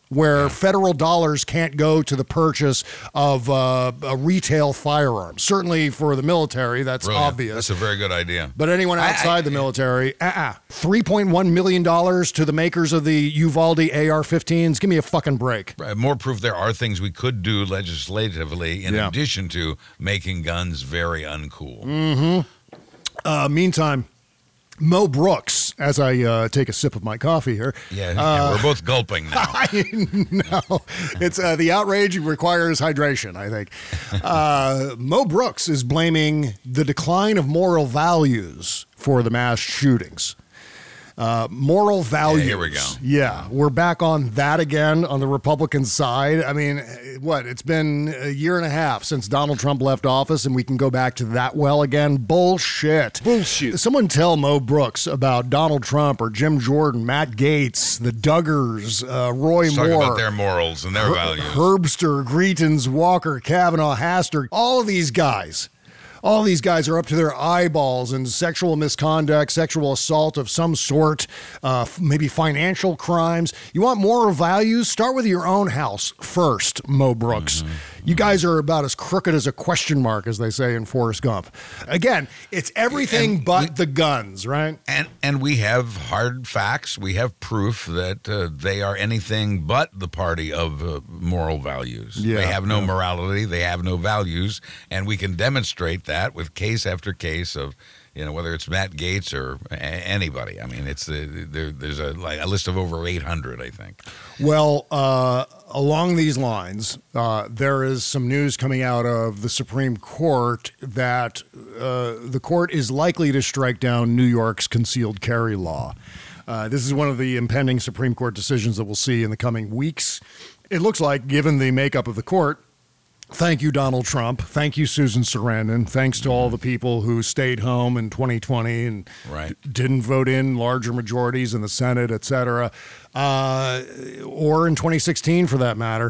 where yeah. federal dollars can't go to the purchase of uh, a retail firearms. Certainly for the military, that's Brilliant. obvious. That's a very good idea. But anyone outside I, I, the military, uh-uh. three point one million dollars to the makers of the Uvalde A R fifteens. Give me a fucking break. More proof there are things we could do legislatively in yeah. addition to making guns very uncool. Mm-hmm. Uh, meantime, Mo Brooks, as I uh, take a sip of my coffee here. Yeah, yeah uh, we're both gulping now. I know. It's uh, the outrage requires hydration, I think. Uh, Mo Brooks is blaming the decline of moral values for the mass shootings. Uh, moral values. Yeah, here we go. Yeah, we're back on that again on the Republican side. I mean, what? It's been a year and a half since Donald Trump left office, and we can go back to that well again? Bullshit. Bullshit. Someone tell Mo Brooks about Donald Trump or Jim Jordan, Matt Gaetz, the Duggars, uh, Roy Let's Moore. Talk about their morals and their Her- values. Herbster, Greetens, Walker, Kavanaugh, Hastert, all of these guys. All these guys are up to their eyeballs in sexual misconduct, sexual assault of some sort, uh, f- maybe financial crimes. You want moral values? Start with your own house first, Mo Brooks. Mm-hmm. You guys are about as crooked as a question mark, as they say in Forrest Gump. Again, it's everything and but we, the guns, right? And and we have hard facts. We have proof that uh, they are anything but the party of uh, moral values. Yeah, they have no yeah. morality. They have no values. And we can demonstrate that with case after case of, you know, whether it's Matt Gaetz or a- anybody. I mean, it's the, there, there's a like a list of over eight hundred, I think. Well, uh, along these lines, uh, there is some news coming out of the Supreme Court that uh, the court is likely to strike down New York's concealed carry law. Uh, this is one of the impending Supreme Court decisions that we'll see in the coming weeks. It looks like, given the makeup of the court, thank you, Donald Trump. Thank you, Susan Sarandon. Thanks to all the people who stayed home in twenty twenty and right. d- didn't vote in larger majorities in the Senate, et cetera, uh, or in twenty sixteen for that matter.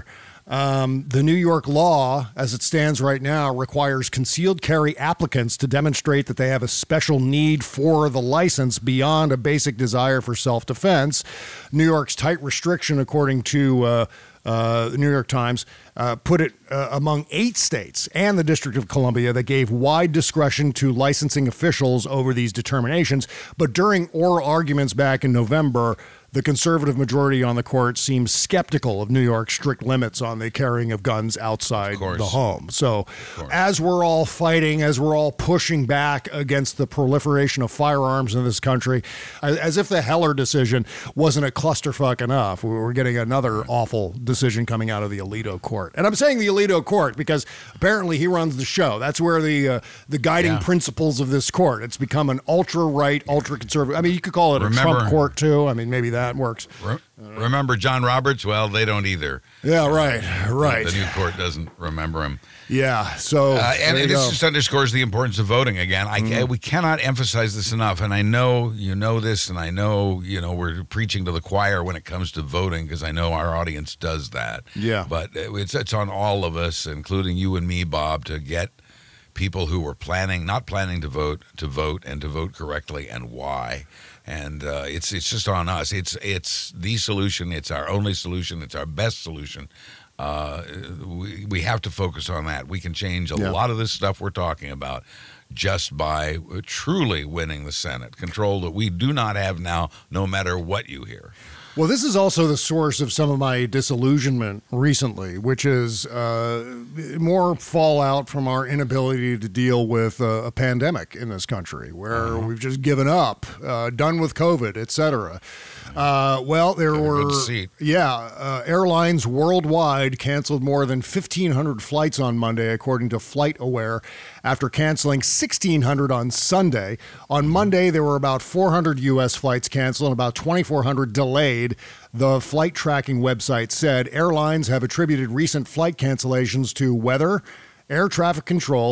Um, the New York law, as it stands right now, requires concealed carry applicants to demonstrate that they have a special need for the license beyond a basic desire for self-defense. New York's tight restriction, according to uh, uh, the New York Times, uh, put it uh, among eight states and the District of Columbia that gave wide discretion to licensing officials over these determinations. But during oral arguments back in November, the conservative majority on the court seems skeptical of New York's strict limits on the carrying of guns outside the home. So as we're all fighting, as we're all pushing back against the proliferation of firearms in this country, as if the Heller decision wasn't a clusterfuck enough, we're getting another awful decision coming out of the Alito court. And I'm saying the Alito court because apparently he runs the show. That's where the uh, the guiding yeah. principles of this court. It's become an ultra-right, ultra-conservative. I mean, you could call it a Remember, Trump court, too. I mean, maybe that works. Re- remember John Roberts? Well, they don't either. Yeah, right, right. The, the new court doesn't remember him. Yeah, so uh, and this just underscores the importance of voting again. I, Mm-hmm. we cannot emphasize this enough, and I know you know this, and I know you know we're preaching to the choir when it comes to voting because I know our audience does that. Yeah, but it's it's on all of us, including you and me, Bob, to get people who were planning, not planning to vote, to vote and to vote correctly, and why. And uh, it's it's just on us. It's it's the solution. It's our only solution. It's our best solution. Uh, we we have to focus on that. We can change a Yeah. lot of this stuff we're talking about just by truly winning the Senate, control that we do not have now, no matter what you hear. Well, this is also the source of some of my disillusionment recently, which is uh, more fallout from our inability to deal with uh, a pandemic in this country, where uh-huh. we've just given up, uh, done with COVID, et cetera. Uh, well, there Got a were, good seat. yeah, uh, airlines worldwide canceled more than fifteen hundred flights on Monday, according to FlightAware, after canceling sixteen hundred on Sunday. On Monday, there were about four hundred U S flights canceled and about twenty-four hundred delayed. The flight tracking website said airlines have attributed recent flight cancellations to weather, air traffic control,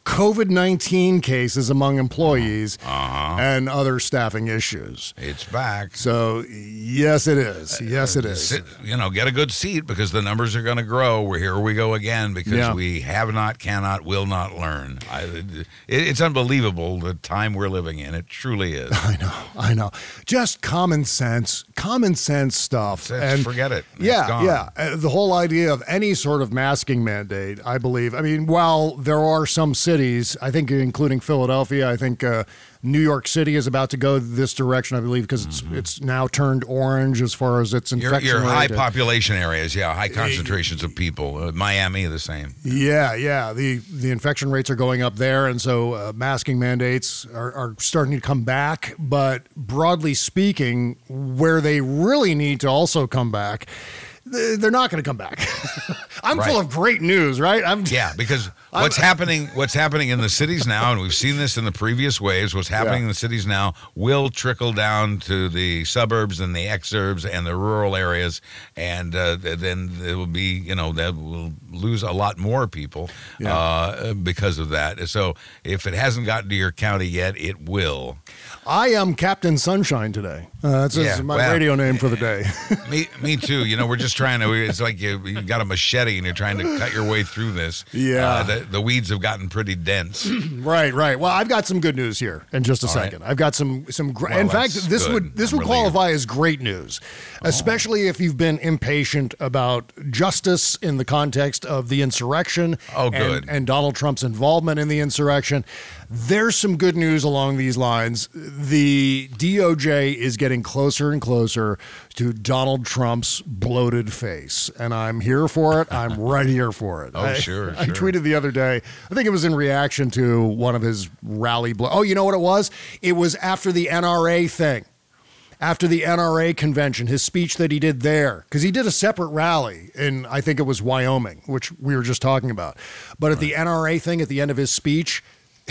COVID nineteen cases among employees uh-huh. and other staffing issues. It's back. So, yes, it is. Yes, it is. Sit, you know, get a good seat because the numbers are going to grow. We're here we go again because Yeah. we have not, cannot, will not learn. I, it, it's unbelievable the time we're living in. It truly is. I know. I know. Just common sense, common sense stuff. Just and forget it. It's Yeah, gone. yeah. Uh, The whole idea of any sort of masking mandate, I believe. I mean, while there are some cities, I think including Philadelphia, I think uh, New York City is about to go this direction, I believe, because it's it's now turned orange as far as its Your, infection your high rate. population areas, yeah, high concentrations of people. Uh, Miami, the same. Yeah, yeah. The the infection rates are going up there, and so uh, masking mandates are, are starting to come back. But broadly speaking, where they really need to also come back, th- they're not going to come back. I'm Right. full of great news, right? I'm Yeah, because what's happening what's happening in the cities now, and we've seen this in the previous waves, what's happening Yeah. in the cities now will trickle down to the suburbs and the exurbs and the rural areas, and uh, th- then there will be, you know, that will lose a lot more people Yeah. uh, because of that. So if it hasn't gotten to your county yet, it will. I am Captain Sunshine today. Uh, that's Yeah, just my well, radio name for the day. me, me too. You know, we're just trying to. It's like you, you got a machete and you're trying to cut your way through this. Yeah. uh, the, the weeds have gotten pretty dense. Right, right. Well, I've got some good news here in just a All right. second. I've got some some. Gra- Well, in fact, that's this good. would this I'm would relieved. qualify as great news, especially if you've been impatient about justice in the context of the insurrection. Oh, and- good. And, Donald Trump's involvement in the insurrection. There's some good news along these lines. The D O J is getting closer and closer to Donald Trump's bloated face, and I'm here for it. I'm right here for it. Oh, I- sure, I sure. tweeted the other day, I think it was in reaction to one of his rally blo- Oh, you know what it was? It was after the N R A thing. After the N R A convention, his speech that he did there, because he did a separate rally in, I think it was Wyoming, which we were just talking about. But at the N R A thing, at the end of his speech,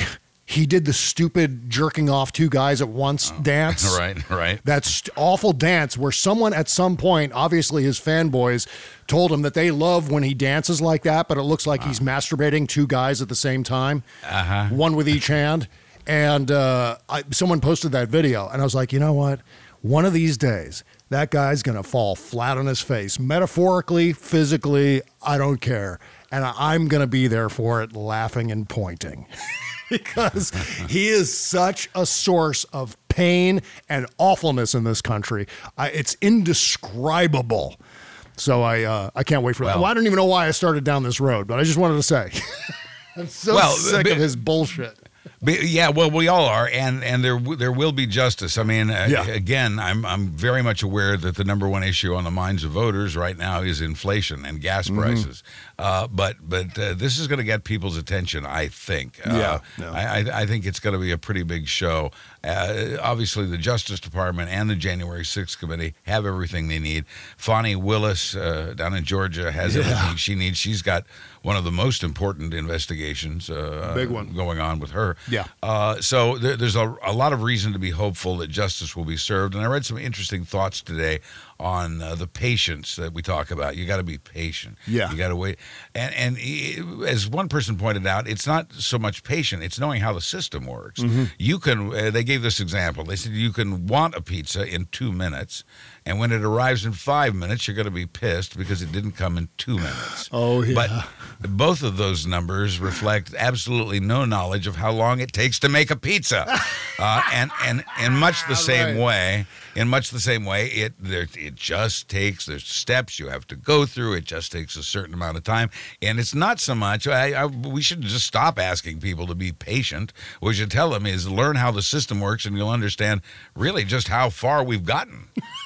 he did the stupid jerking off two guys at once dance. Right, right. That st- awful dance where someone at some point, obviously his fanboys, told him that they love when he dances like that, but it looks like he's masturbating two guys at the same time, Uh-huh. one with each hand. And uh, I, someone posted that video, and I was like, you know what? One of these days, that guy's going to fall flat on his face, metaphorically, physically, I don't care. And I- I'm going to be there for it, laughing and pointing. Because he is such a source of pain and awfulness in this country. I, it's indescribable. So I uh, I can't wait for that. Well- Well, I don't even know why I started down this road, but I just wanted to say. I'm so Well, sick but- of his bullshit. But, yeah, well, we all are, and and there w- there will be justice. I mean, uh, Yeah. again, I'm I'm very much aware that the number one issue on the minds of voters right now is inflation and gas Mm-hmm. prices. Uh, but but uh, this is going to get people's attention, I think. Uh, Yeah, no. I, I I think it's going to be a pretty big show. Uh, obviously, the Justice Department and the January sixth committee have everything they need. Fani Willis uh, down in Georgia has Yeah. everything she needs. She's got one of the most important investigations uh, Big one. going on with her. Yeah. Uh, so there, there's a, a lot of reason to be hopeful that justice will be served. And I read some interesting thoughts today on uh, the patience that we talk about. You got to be patient. Yeah. You got to wait. And and i- as one person pointed out, it's not so much patient; it's knowing how the system works. Mm-hmm. You can. Uh, they gave this example. They said you can want a pizza in two minutes, and when it arrives in five minutes, you're going to be pissed because it didn't come in two minutes. Oh, yeah. But both of those numbers reflect absolutely no knowledge of how long it takes to make a pizza, uh, and and in much the same Right. way, in much the same way, it there, it just takes there's steps you have to go through. It just takes a certain amount of time, and it's not so much. I, I, we should just stop asking people to be patient. What we should tell them is learn how the system works, and you'll understand really just how far we've gotten.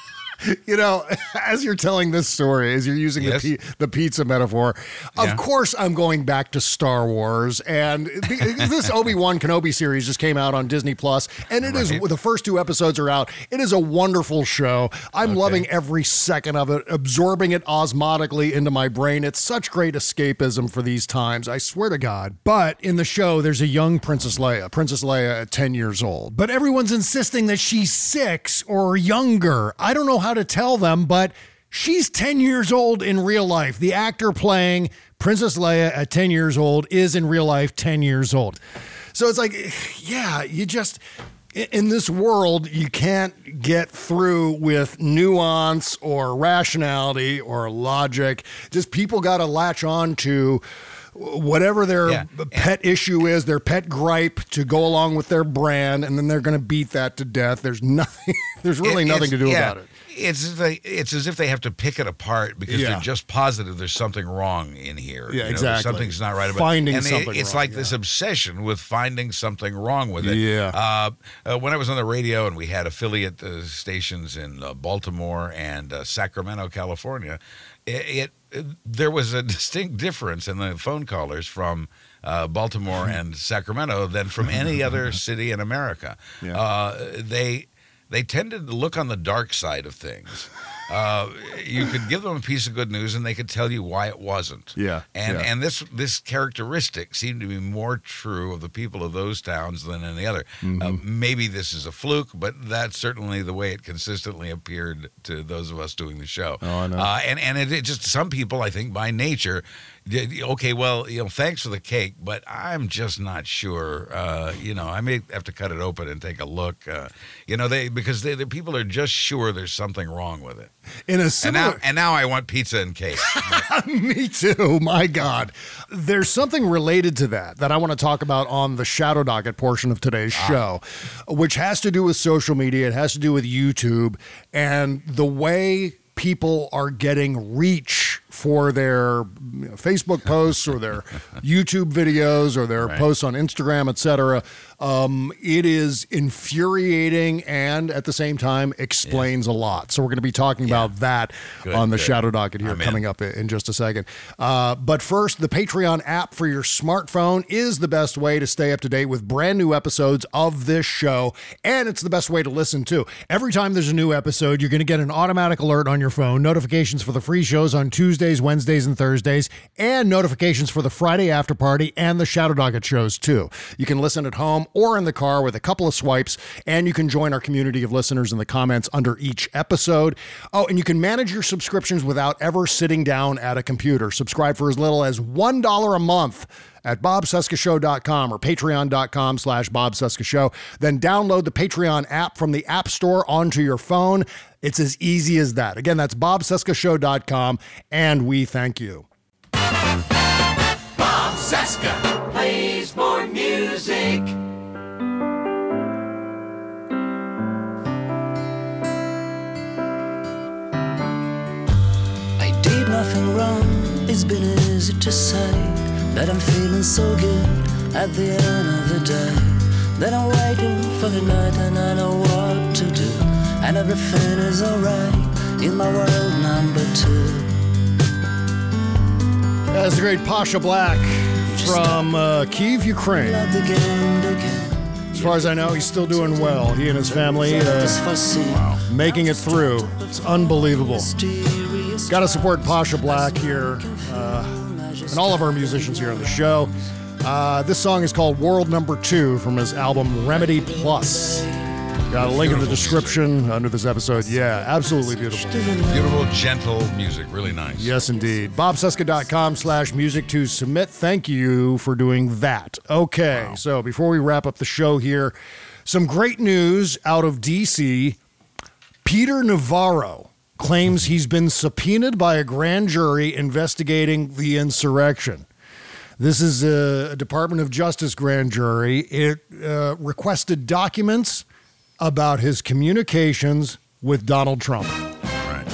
You know, as you're telling this story, as you're using Yes. the, pi- the pizza metaphor, of Yeah. course I'm going back to Star Wars. And the, this Obi-Wan Kenobi series just came out on Disney Plus, and it is Right. the first two episodes are out. It is a wonderful show. I'm Okay. loving every second of it, absorbing it osmotically into my brain. It's such great escapism for these times, I swear to God. But in the show, there's a young Princess Leia, Princess Leia at ten years old. But everyone's insisting that she's six or younger. I don't know how to tell them, but she's ten years old in real life. The actor playing Princess Leia at ten years old is in real life ten years old. So it's like, yeah, you just, in this world, you can't get through with nuance or rationality or logic. Just people got to latch on to whatever their yeah. pet issue is, their pet gripe, to go along with their brand, and then they're going to beat that to death. There's nothing, there's really it, nothing to do yeah. about it. It's as, they, it's as if they have to pick it apart because Yeah. they're just positive there's something wrong in here. Yeah, you know, exactly. Something's not right about Finding and something it, It's wrong, like yeah. this obsession with finding something wrong with it. Yeah. Uh, uh, when I was on the radio and we had affiliate uh, stations in uh, Baltimore and uh, Sacramento, California, it, it there was a distinct difference in the phone callers from Uh, Baltimore and Sacramento than from any other city in America. Yeah. Uh, they they tended to look on the dark side of things. Uh, you could give them a piece of good news, and they could tell you why it wasn't. Yeah, and yeah. and this this characteristic seemed to be more true of the people of those towns than any other. Mm-hmm. Uh, maybe this is a fluke, but that's certainly the way it consistently appeared to those of us doing the show. Oh, I know. Uh, and and it, it just some people, I think, by nature. Okay, well, you know, thanks for the cake, but I'm just not sure. Uh, you know, I may have to cut it open and take a look. Uh, you know, they because they, the people are just sure there's something wrong with it. In a And similar, now, and now I want pizza and cake. Me too. My God. There's something related to that that I want to talk about on the Shadow Docket portion of today's show, which has to do with social media. It has to do with YouTube and the way people are getting reach for their you know, Facebook posts or their YouTube videos or their Right. posts on Instagram, et cetera. Um, it is infuriating and at the same time explains a lot. So we're going to be talking about that Good, on the good. Shadow Docket here I'm in. coming up in just a second. Uh, but first, the Patreon app for your smartphone is the best way to stay up to date with brand new episodes of this show, and it's the best way to listen to. Every time there's a new episode, you're going to get an automatic alert on your phone, notifications for the free shows on Tuesdays, Wednesdays, and Thursdays, and notifications for the Friday after party and the Shadow Docket shows too. You can listen at home or in the car with a couple of swipes, and you can join our community of listeners in the comments under each episode. Oh, and you can manage your subscriptions without ever sitting down at a computer. Subscribe for as little as one dollar a month at bob cesca show dot com or patreon.com slash Bob Cesca Show. Then download the Patreon app from the App Store onto your phone. It's as easy as that. Again, that's bob cesca show dot com, and we thank you. Bob Cesca plays more music. I did nothing wrong. It's been easy to say that I'm feeling so good at the end of the day. That I'm waiting for the night and I know what to do. And everything is alright in my world number two. That's the great Pasha Black from uh, Kyiv, Ukraine. As far as I know, he's still doing well. He and his family uh, making it through. It's unbelievable. Got to support Pasha Black here uh, and all of our musicians here on the show. Uh, this song is called World Number Two from his album Remedy Plus. Got a link in the description under this episode. Yeah, absolutely beautiful. Beautiful, gentle music. Really nice. Yes, indeed. bob cesca dot com slash music to submit. Thank you for doing that. Okay, wow. So before we wrap up the show here, some great news out of D C. Peter Navarro claims he's been subpoenaed by a grand jury investigating the insurrection. This is a, a Department of Justice grand jury. It uh, requested documents about his communications with Donald Trump. Right.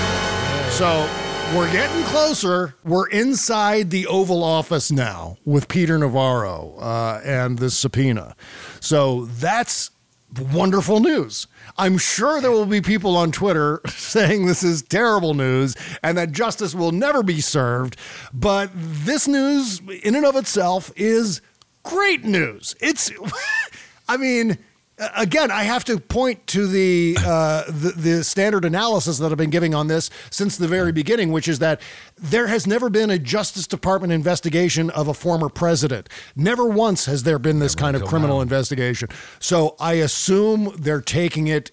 So we're getting closer. We're inside the Oval Office now with Peter Navarro uh, and this subpoena. So that's wonderful news. I'm sure there will be people on Twitter saying this is terrible news and that justice will never be served. But this news in and of itself is great news. It's, I mean, again, I have to point to the, uh, the the standard analysis that I've been giving on this since the very beginning, which is that there has never been a Justice Department investigation of a former president. Never once has there been this kind of criminal investigation. So I assume they're taking it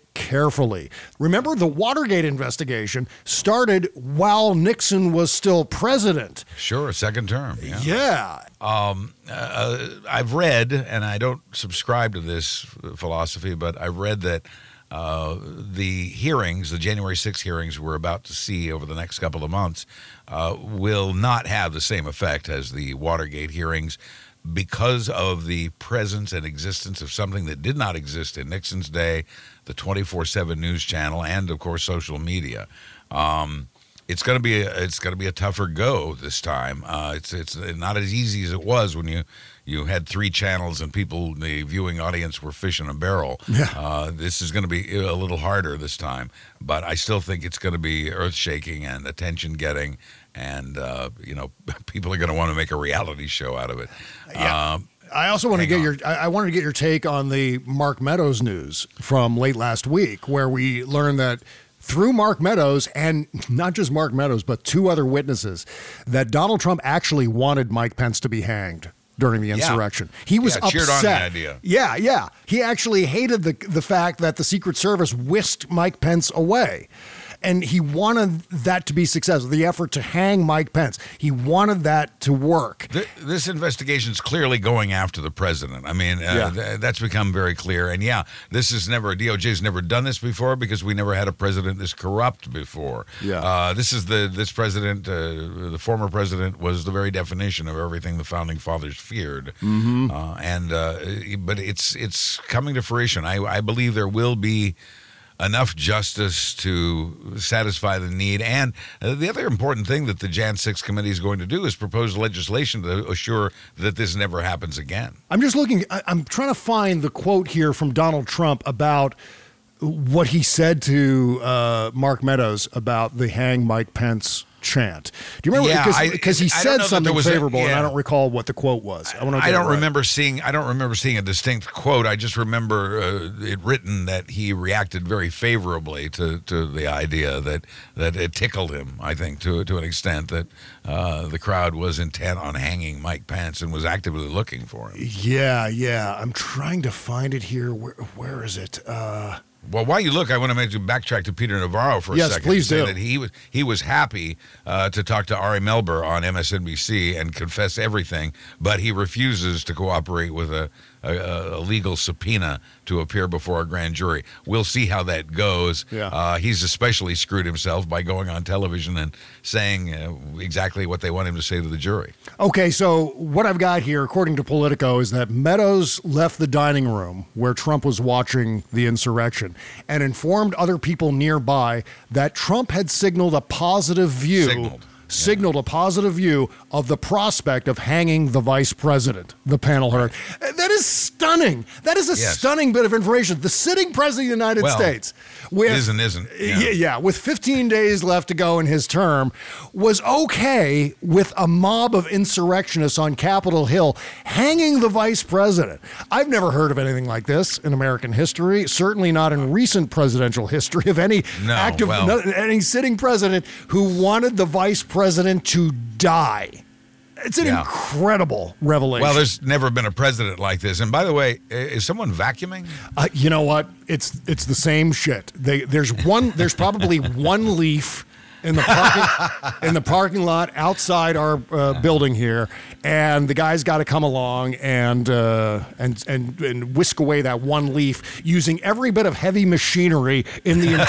carefully. Remember, the Watergate investigation started while Nixon was still president. Sure, second term. Yeah. Yeah. Um, uh, I've read, and I don't subscribe to this philosophy, but I've read that uh, the hearings, the January sixth hearings we're about to see over the next couple of months, uh, will not have the same effect as the Watergate hearings, because of the presence and existence of something that did not exist in Nixon's day, the twenty-four seven news channel, and of course social media. Um, it's going to be a, it's going to be a tougher go this time. Uh, it's it's not as easy as it was when you you had three channels and people, the viewing audience, were fish in a barrel. Yeah. Uh, this is going to be a little harder this time, but I still think it's going to be earth shaking and attention getting. And, uh, you know, people are going to want to make a reality show out of it. Yeah. Um, I also want to get on. your I I wanted to get your take on the Mark Meadows news from late last week, where we learned that through Mark Meadows, and not just Mark Meadows, but two other witnesses, that Donald Trump actually wanted Mike Pence to be hanged during the insurrection. Yeah. He was yeah, cheered upset. on the idea. Yeah, yeah. He actually hated the the fact that the Secret Service whisked Mike Pence away. And he wanted that to be successful, the effort to hang Mike Pence. He wanted that to work. This investigation is clearly going after the president. I mean, uh, Yeah. th- that's become very clear. And yeah, this is never, D O J's never done this before because we never had a president this corrupt before. Yeah. Uh, this is the, this president, uh, the former president, was the very definition of everything the founding fathers feared. Mhm. Uh, and, uh, but it's, it's coming to fruition. I, I believe there will be enough justice to satisfy the need. And uh, the other important thing that the Jan six committee is going to do is propose legislation to assure that this never happens again. I'm just looking, I, I'm trying to find the quote here from Donald Trump about what he said to uh, Mark Meadows about the hang Mike Pence chant. Do you remember? Yeah, Because I- because he I don't know said that something there was a- favorable, and I yeah. don't recall what the quote was. I, wanna I get don't it right. remember seeing. I don't remember seeing a distinct quote. I just remember uh, it written that he reacted very favorably to, to the idea that that it tickled him. I think to to an extent that uh, the crowd was intent on hanging Mike Pence and was actively looking for him. Yeah, yeah. I'm trying to find it here. Where where is it? Uh, Well, while you look, I want to make you backtrack to Peter Navarro for a Yes, second. please to say do. That he was he was happy uh, to talk to Ari Melber on M S N B C and confess everything, but he refuses to cooperate with a, a, a legal subpoena to appear before a grand jury. We'll see how that goes. Yeah. Uh, he's especially screwed himself by going on television and saying uh, exactly what they want him to say to the jury. Okay, so what I've got here, according to Politico, is that Meadows left the dining room where Trump was watching the insurrection and informed other people nearby that Trump had signaled a positive view. Signaled. Signaled a positive view of the prospect of hanging the vice president, the panel heard. That is stunning. That is a Yes. stunning bit of information. The sitting president of the United Well, States, with, is and isn't, yeah. Yeah, yeah, with fifteen days left to go in his term, was okay with a mob of insurrectionists on Capitol Hill hanging the vice president. I've never heard of anything like this in American history, certainly not in recent presidential history of any No, active, well- no- any sitting president who wanted the vice president to die. It's an Yeah. incredible revelation. Well, there's never been a president like this. And by the way, i- is someone vacuuming? Uh, you know what? It's it's the same shit. They, there's one. There's probably one leaf in the parking in the parking lot outside our uh, building here, and the guy's got to come along and uh, and and and whisk away that one leaf using every bit of heavy machinery in the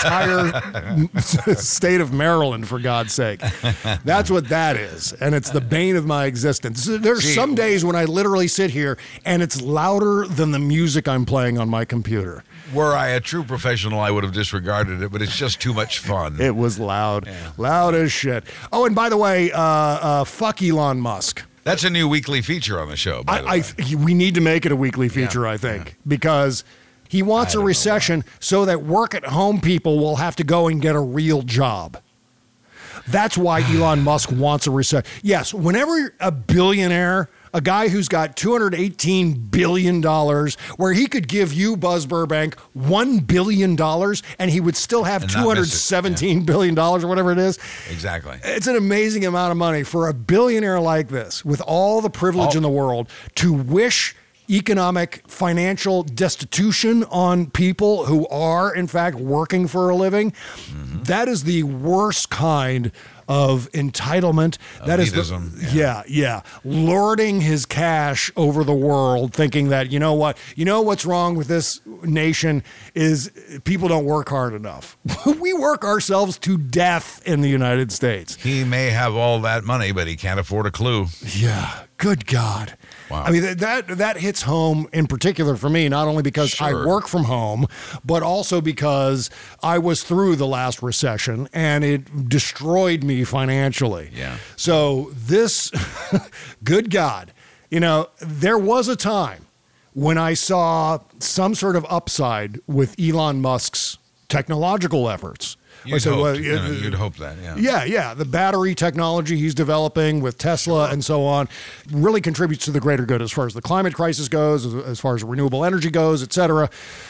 entire state of Maryland. For God's sake, that's what that is, and it's the bane of my existence. There's Gee. some days when I literally sit here and it's louder than the music I'm playing on my computer. Were I a true professional, I would have disregarded it, but it's just too much fun. It was loud, loud as shit. Oh, and by the way, uh, uh, fuck Elon Musk. That's a new weekly feature on the show, by the I, way. I, we need to make it a weekly feature, I think, because he wants I a don't know recession so that work-at-home people will have to go and get a real job. That's why Elon Musk wants a recession. Yes, whenever a billionaire, a guy who's got two hundred eighteen billion dollars, where he could give you, Buzz Burbank, one billion dollars and he would still have And two not hundred miss it, seventeen billion dollars or whatever it is. Exactly. It's an amazing amount of money for a billionaire like this, with all the privilege All- in the world, to wish economic, financial destitution on people who are, in fact, working for a living. Mm-hmm. That is the worst kind of entitlement. That is the, yeah. yeah, yeah. Lording his cash over the world, thinking that, you know what, you know what's wrong with this nation is people don't work hard enough. We work ourselves to death in the United States. He may have all that money, but he can't afford a clue. Yeah, good God. Wow. I mean, that that hits home in particular for me, not only because Sure. I work from home, but also because I was through the last recession and it destroyed me financially. Yeah. So this, good God, you know, there was a time when I saw some sort of upside with Elon Musk's technological efforts. You'd, I said, hoped, well, you know, uh, you'd hope that, yeah. Yeah, yeah. The battery technology he's developing with Tesla and so on really contributes to the greater good as far as the climate crisis goes, as, as far as renewable energy goes, et cetera.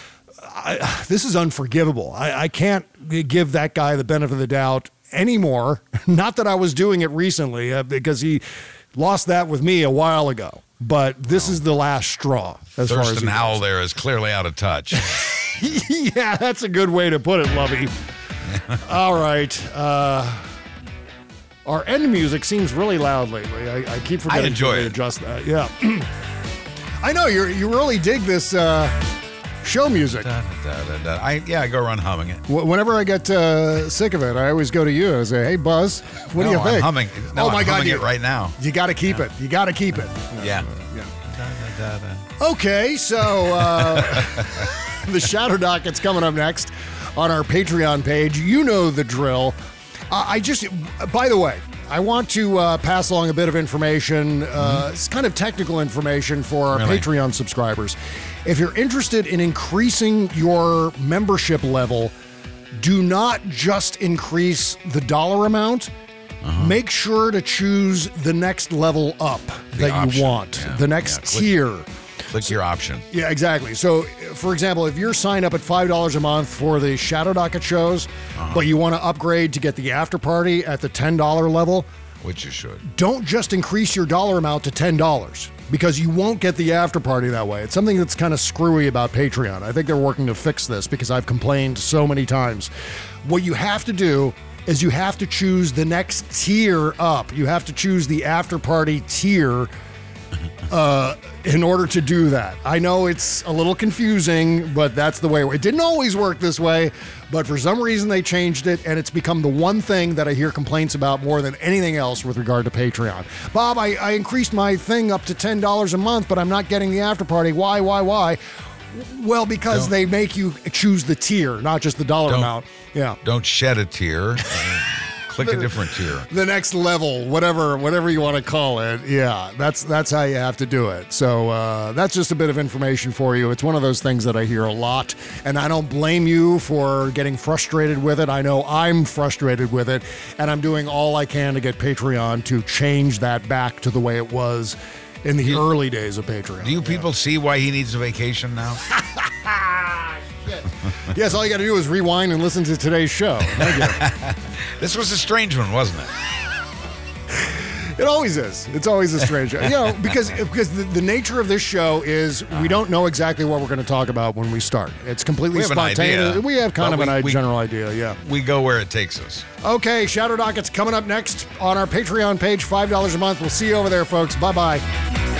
I, this is unforgivable. I, I can't give that guy the benefit of the doubt anymore. Not that I was doing it recently, uh, because he lost that with me a while ago. But this is the last straw. As far as Thurston he Howell goes. there is clearly out of touch. Yeah, that's a good way to put it, Lovey. All right. Uh, our end music seems really loud lately. I, I keep forgetting I enjoy to it. adjust that. Yeah. I know you you really dig this uh, show music. Da, da, da, da. I, yeah, I go around humming it. Wh- Whenever I get uh, sick of it, I always go to you and say, "Hey, Buzz, what no, do you I'm think?" humming. No, oh my I'm God, humming you, it right now. You got to keep Yeah. it. You got to keep it. Yeah. Yeah. Da, da, da, da. Okay, so uh, the Shadow Docket's coming up next on our Patreon page. You know the drill. Uh, I just, by the way, I want to uh, pass along a bit of information. Uh, mm-hmm. It's kind of technical information for our Really? Patreon subscribers. If you're interested in increasing your membership level, do not just increase the dollar amount. Uh-huh. Make sure to choose the next level up The that option. you want, Yeah. the next Yeah, click- tier. Click your option. Yeah, exactly. So, for example, if you're signed up at five dollars a month for the Shadow Docket shows, Uh-huh. but you want to upgrade to get the after party at the ten dollars level, Which you should. don't just increase your dollar amount to ten dollars because you won't get the after party that way. It's something that's kind of screwy about Patreon. I think they're working to fix this because I've complained so many times. What you have to do is you have to choose the next tier up. You have to choose the after party tier uh, in order to do that. I know it's a little confusing, but that's the way. It didn't always work this way, but for some reason they changed it, and it's become the one thing that I hear complaints about more than anything else with regard to Patreon. Bob, I, I increased my thing up to ten dollars a month, but I'm not getting the after party. Why, why, why? Well, because Don't- they make you choose the tier, not just the dollar Don't- amount. Yeah. Don't shed a tear. Click a different tier. The next level, whatever whatever you want to call it. Yeah, that's that's how you have to do it. So uh, that's just a bit of information for you. It's one of those things that I hear a lot, and I don't blame you for getting frustrated with it. I know I'm frustrated with it, and I'm doing all I can to get Patreon to change that back to the way it was in the early days of Patreon. Do you people see why he needs a vacation now? Yes, all you got to do is rewind and listen to today's show. Thank you. This was a strange one, wasn't it? It always is. It's always a strange, you know, because because the, the nature of this show is we don't know exactly what we're going to talk about when we start. It's completely We have an spontaneous. idea, we have kind but of an we- i- we- general idea, yeah. We go where it takes us. Okay, Shadow Docket's coming up next on our Patreon page, five dollars a month. We'll see you over there, folks. Bye bye.